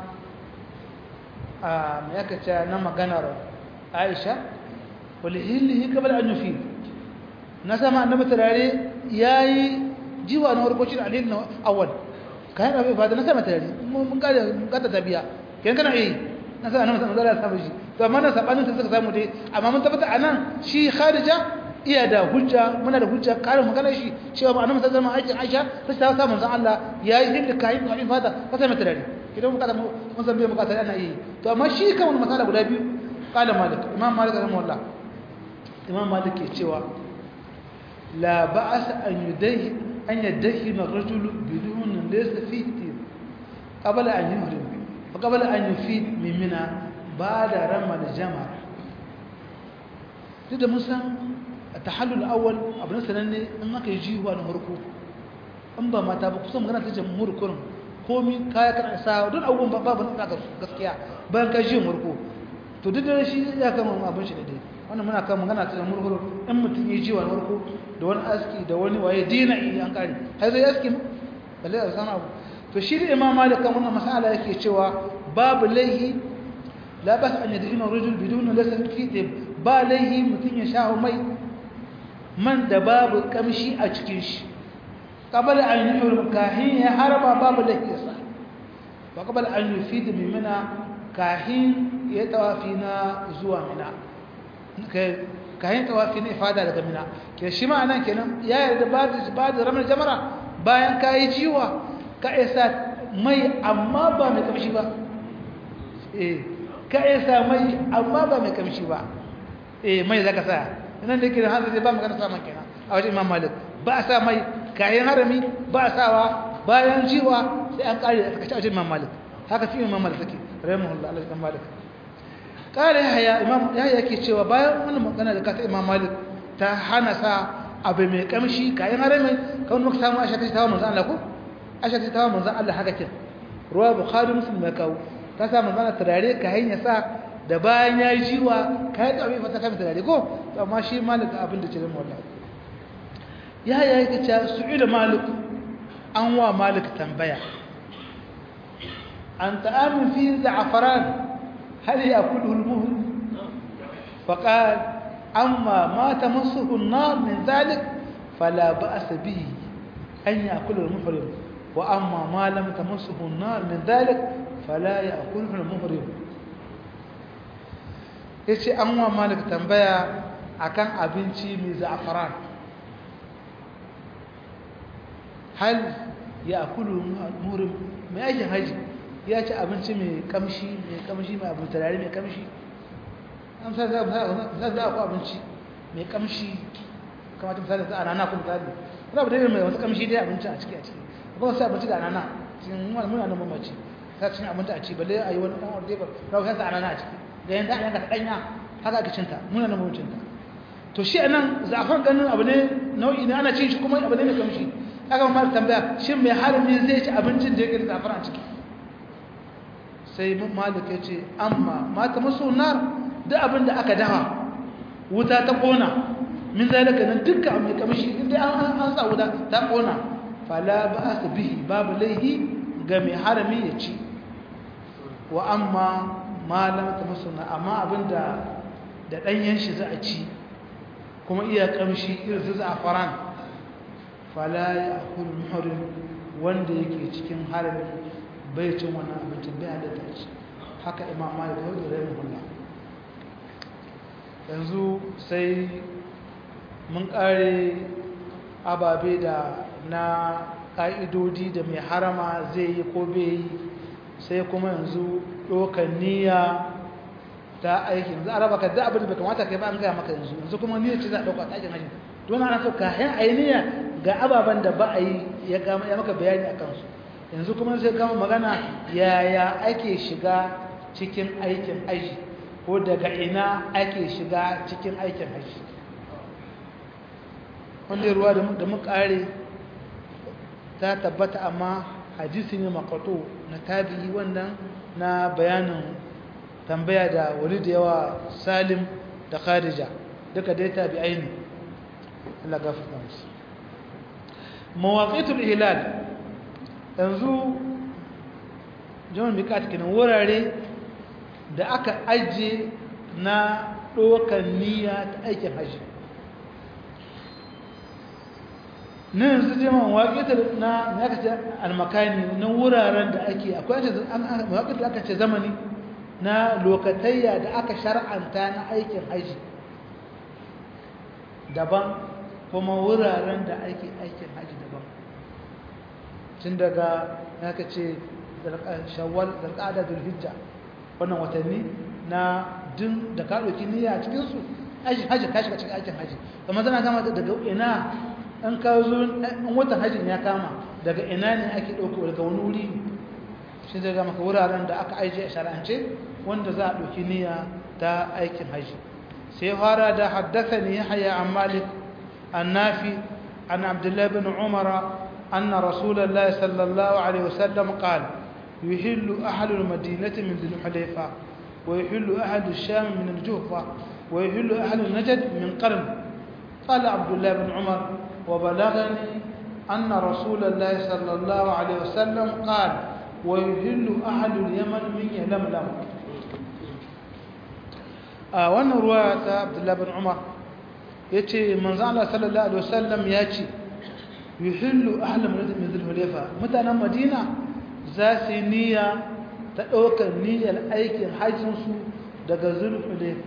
me yake ce na maganar Aisha wal hilhi qabla an yufi na sama annabi tarare yayi jiwa na farko shi da alheri na awal kayan abin fata na sama tare mun gata tabiya kiyan kana na sa annabi sallallahu alaihi wasallam to amma na sabanin ta suka samu dai amma mun tabbata anan shi Kharija iya da hujja muna da hujja karin magana shi cewa annabi sallallahu alaihi wasallam aikin Aisha ta sa manzon Allah yayi hinda kayan abin fata ka sama tare kidan muka mun san bai muka tare ana yi to amma shi kan wannan masala guda biyu qala Malik Imam Malik rahimahullah Imam Malik ke cewa la ba'as أن يدهن الرجل بدون ليس فيه تيب قبل أن يهرم وقبل أن يفيد من منى بعد رمى الجمر تبدأ مثلا التحلل الأول أبنى سنة أنك يجيه وأنا مركو أمبا ما تابق قسم غنى تجمع مركو komi kaya kana sa don abubuwan babu na gaskiya bayan ka ji murko to duk da shi ya kama abin shi dai wannan muna kan magana ta murhuru in mutum ya ji wani murko da wani aski da wani waye dina an kare har zai aski balle a san abu to shi da Imam Malik kan wannan masala yake cewa babu laihi la bas an yadhina rajul bidun lasal fi ba laihi mutum ya shawo mai man da babu kamshi a cikin shi qabala an yuhrim kahin ya haraba babu lahiyarsa wa qabala an yufid min mina kahin ya tawafina zuwa mina kahin tawafina ifada daga mina ke shi ma'anan kenan ya yarda ba da ramar jamara bayan kai jiwa ka isa mai amma ba mai kamshi ba ka isa mai amma ba mai kamshi ba mai zaka sa nan da yake da hanzari ba magana sa man kenan a wajen Imam Malik ba sa mai kayan harami ba sawa bayan jiwa sai an kare a kace Imam Malik haka fi Imam Malik take rahimahullah Allah Imam Malik kare Imam Yahya yake cewa bayan wannan magana da kata Imam Malik ta hana sa abu mai kamshi kayan harami kawai muka samu Aisha ta tawo manzon Allah ko Aisha ta tawo manzon Allah haka kin ruwa Bukhari Muslim ya kawo ta sa manzon Allah turare kayan ya sa da bayan yayi jiwa kayan da abin fata kai turare ko amma shi Malik abin da ce wallahi ya yake cewa su'ila Malik an wa malik tambaya an ta'amin fi za'afaran hal yakuluhu al-muhrim faqal amma ma tamassuhu an-nar min dhalik fala ba'sa bihi an yakuluhu al-muhrim wa amma ma lam tamassuhu an-nar min dhalik fala yakuluhu al-muhrim. Yace an wa malik tambaya akan abinci mai za'afaran hal yakulu al-muhrim mai aikin haji ya ci abinci mai kamshi mai abu tarare mai kamshi an sa za ku abinci mai kamshi kamata misali ta anana kuma misali za ku dai mai wasu kamshi dai abinci a ciki kuma sai abinci da anana cikin muna nan mamaci ta cin abinci a ci balle a yi wani ɗan ordeba za ku sa anana a ciki ga yanda an yanka ɗanya haka aka cinta muna nan mamacinta to shi anan zafan ganin abu ne nau'i ne ana cin shi kuma abu ne mai kamshi aka ma tambaya shin mai harami zai ci abincin da yake da zafar a ciki sai malik ya ce amma mata masu nar da abin da aka dafa wuta ta kona min zalika nan dukkan mai kamshi inda an sa wuta ta kona fala ba'as bihi babu laihi ga mai harami ya ci wa amma ma lam tamassuna amma abinda da danyen shi za a ci kuma iya kamshi irin su za'afaran fala ya'kul muhrim wanda yake cikin harami bai cin wannan abincin bai halatta ci haka imam malik da rahimahullah. Yanzu sai mun kare ababe da na ka'idodi da mai harama zai yi ko bai yi sai kuma yanzu dokan niyya ta aiki yanzu araba ka da abin da bai kamata kai ba an gaya maka yanzu kuma niyyar ce za a dauka ɗakin hajji don ana so kayan a yi niyya ga ababen da ba a yi ya maka bayani a kansu yanzu kuma sai kama magana yaya ake shiga cikin aikin haji ko daga ina ake shiga cikin aikin haji wanda ruwa da mu kare ta tabbata amma hadisi ne makato na tabi'i wannan na bayanin tambaya da wani da yawa salim da khadija duka dai tabi'ai ne Allah gafarta musu. Mawaqitul ihlal yanzu jama'a miƙat kenan wurare da aka ajiye na ɗaukar niyya ta aikin hajji na yanzu jama'a mawaqitul na aka ce almakani na wuraren da ake akwai mawaqitul aka ce zamani na lokatayya da aka shar'anta na aikin hajji daban kuma wuraren da ake aikin hajji daban tun daga naka ce shawwal zulqa'da zulhijja wannan watanni na din da ka dauki niyya cikin su aikin hajji ka shiga cikin aikin hajji kamar zana kama daga ina an ka zo an watan hajjin ya kama daga ina ne ake dauko daga wani wuri shi daga maka wuraren da aka aije a shar'ance wanda za a dauki niyya ta aikin hajji sai fara da haddathani yahya an malik النافي عن عبد الله بن عمر أن رسول الله صلى الله عليه وسلم قال يحل أهل المدينة من ذي الحليفة ويحل أهل الشام من الجهفة ويحل أهل النجد من قرن قال عبد الله بن عمر وبلغني أن رسول الله صلى الله عليه وسلم قال ويحل أهل اليمن من يلملم وأن رواية عبد الله بن عمر yace manzo Allah sallallahu alaihi wasallam yace yuhillu ahlu madinati min dhul-hulayfa mutanen Madina za su niyya ta daukar niyyar aikin hajjin su daga dhul-hulayfa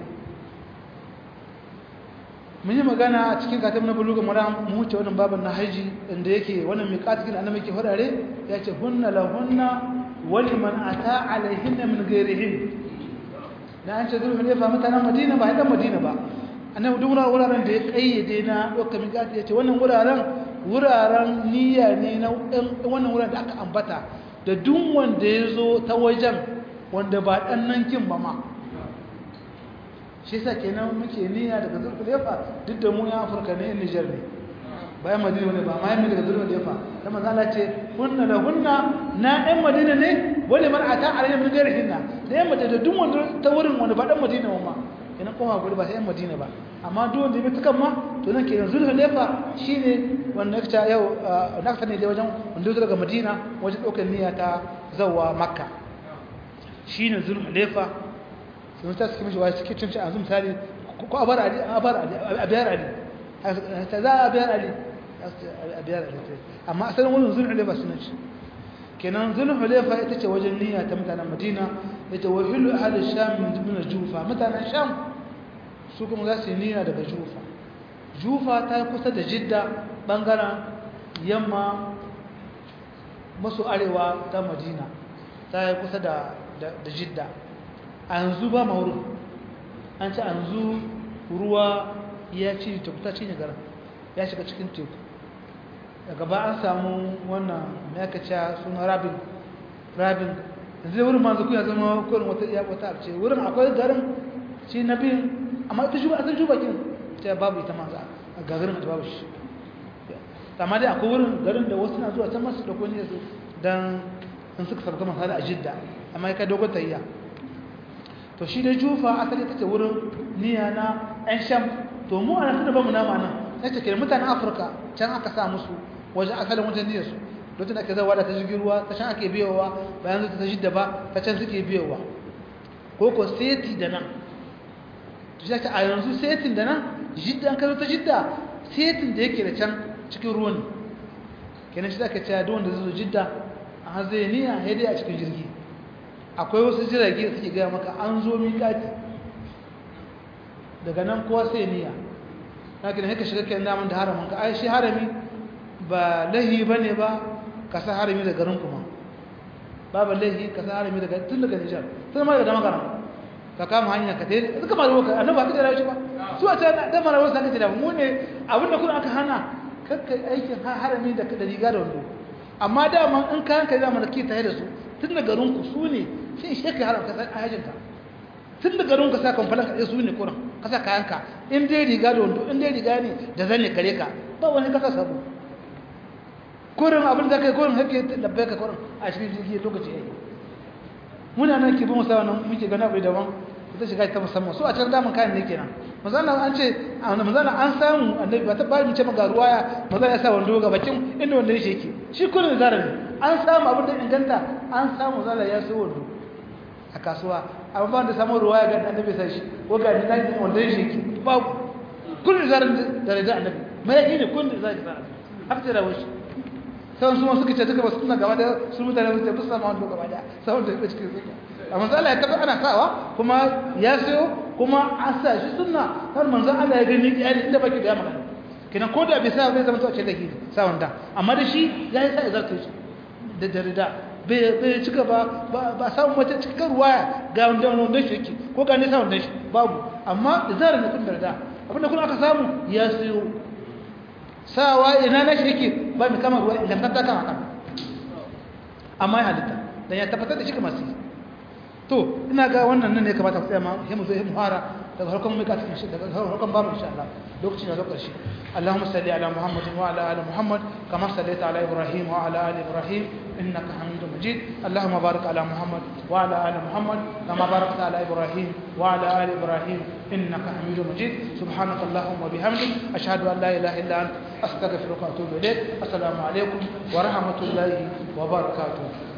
mun yi magana a cikin katam na buluga maram mu wuce wannan baban na haji inda yake wannan miqatikin annabi yake fadare yace hunna lahunna waliman ata alaihinna min ghairihin da an ce dhul-hulayfa mutanen Madina ba hadan Madina ba annabi duk wuraren da ya kayyade na dokar miqati yace wannan wuraren niyya ne na wannan wuraren da aka ambata da duk wanda yazo ta wajen wanda ba dan nan kin ba ma shi yasa kenan muke niyya daga Zulhulayfa duk da mu ya Afirka ne Niger ne bayan Madina ne ba ma daga Zulhulayfa da manzo Allah ce hunna la hunna na ɗan Madina ne wale man ata alayhi min ghairihinna da yamma da duk wanda ta wurin wanda ba dan Madina ba ma kenan kofa guda ba sai yan Madina ba amma duk wanda ya bi tukan ma to nan kenan Zulhulaifa shine wanda ta yau na sani da wajen wanda ya daga Madina wajen ɗaukar niyya ta zawa Makka shine Zulhulaifa sun ta suke mishi wai suke cin a zum misali ko a biyar Ali ta za a biyar Ali amma asalin wannan Zulhulaifa sunan shi kenan Zulhulaifa ita ce wajen niyya ta mutanen Madina ita wahilu ahli Sham min Jufa mutanen Sham su kuma za su yi niyya daga Jufa Jufa ta kusa da Jidda bangaren yamma maso arewa ta Madina ta yi kusa da Jidda a yanzu ba ma wurin an ce yanzu ruwa ya ci ta cinye garin ya shiga cikin teku daga ba an samu wannan makaca suna rabin yanzu wurin manzu ya zama kodin wata ce wurin akwai garin shi na biyun amma ita juba asan juba kin ta babu ita manzu a garin da babu shi amma dai akwai wurin garin da wasu na zuwa can masu da kone su don in suka sabta masu a Jidda amma ya kai dogon tayya to shi dai Jufa asali ta ce wurin niyya na ɗan Sham to mu a nan da bamu nama nan sai ta kira mutanen Afirka can aka sa musu wajen asalin wajen niyyar su lokacin da ake zawa da ta jirgin ruwa ta can ake biyowa bayan zuwa ta Jidda ba ta can suke biyowa ko seti da nan to shi a yanzu setin da nan Jidda an kazo ta Jidda setin da yake da can cikin ruwan kenan shi zaka cewa duk wanda zai zo Jidda a zai niyya sai dai a cikin jirgi akwai wasu jirage da suke gaya maka an zo miƙati daga nan kowa sai niyya haka ne haka shiga kenan namun da haramin ka ai shi harami ba lahi bane ba ka sa harami da garin kuma babu lahi ka sa harami daga tun daga Nijar tun ma daga magana ka kama hanya ka tayi suka ma roka annabi ba ka jira shi ba su a ta da mara wasu ka jira mu ne abinda kun aka hana kakkai aikin harami da riga da wando amma dama in kayan ka zama da ke tare da su tun da garin ku su ne sai shi ka haramta sai ajinka tun da garin ka sa kamfalan ka su ne kuran ka sa kayan ka in dai riga da wando in dai riga ne da zanne kare ka ba wani ka sa sabo kurin abin da kai kurin hake labbai ka kurin a cikin jirgi lokaci yayi muna nan ke bi musa wannan muke gana bai daban ita shiga ta musamman su a can daman kayan ne kenan mazana an ce mazana an samu annabi ba ta bari mu ce maka ruwaya mazana ya sa wando ga bakin inda wanda yake shi kullun zarani an samu abin da inganta an samu zalla ya so wando a kasuwa amma ba da samu ruwaya ga annabi sai shi ko ga ni nan wanda yake babu kullun zarani da rida annabi mai yi ne kullun zarani hafta da washi sai su ma suka ce duka ba suna gaba da su mutane su ce ba su samu wando gaba da sai wanda yake cikin zuciya amma sai Allah ya tabbata ana sawa kuma ya sayo kuma an sa shi sunna har manzon Allah ya gani iyali inda baki da magana kina ko da bai sa bai zama to a ce da gidi sa wanda amma da shi ya yi sa izarta shi da darida bai cika ba samu mace cikin ruwaya ga wanda shi yake ko ga ne sa wanda shi babu amma izarar ne kun darida abinda kun aka samu ya sayo sawa ina na shi yake ba mai kama ruwa idan ta kama kan amma ya halitta dan ya tabbatar da shi kamar sai to ina ga wannan nan ne kamata ku tsaya ma himu zai muhara daga harkon mai katin shi daga harkon babu insha Allah lokacin da lokacin Allahumma salli ala Muhammad wa ala ali Muhammad kama sallaita ala Ibrahim wa ala ali Ibrahim innaka Hamidum Majid Allahumma barik ala Muhammad wa ala ali Muhammad kama barakta ala Ibrahim wa ala ali Ibrahim innaka Hamidum Majid subhanaka Allahumma wa bihamdik ashhadu an la ilaha illa anta astaghfiruka wa atubu ilayk assalamu alaikum wa rahmatullahi wa barakatuh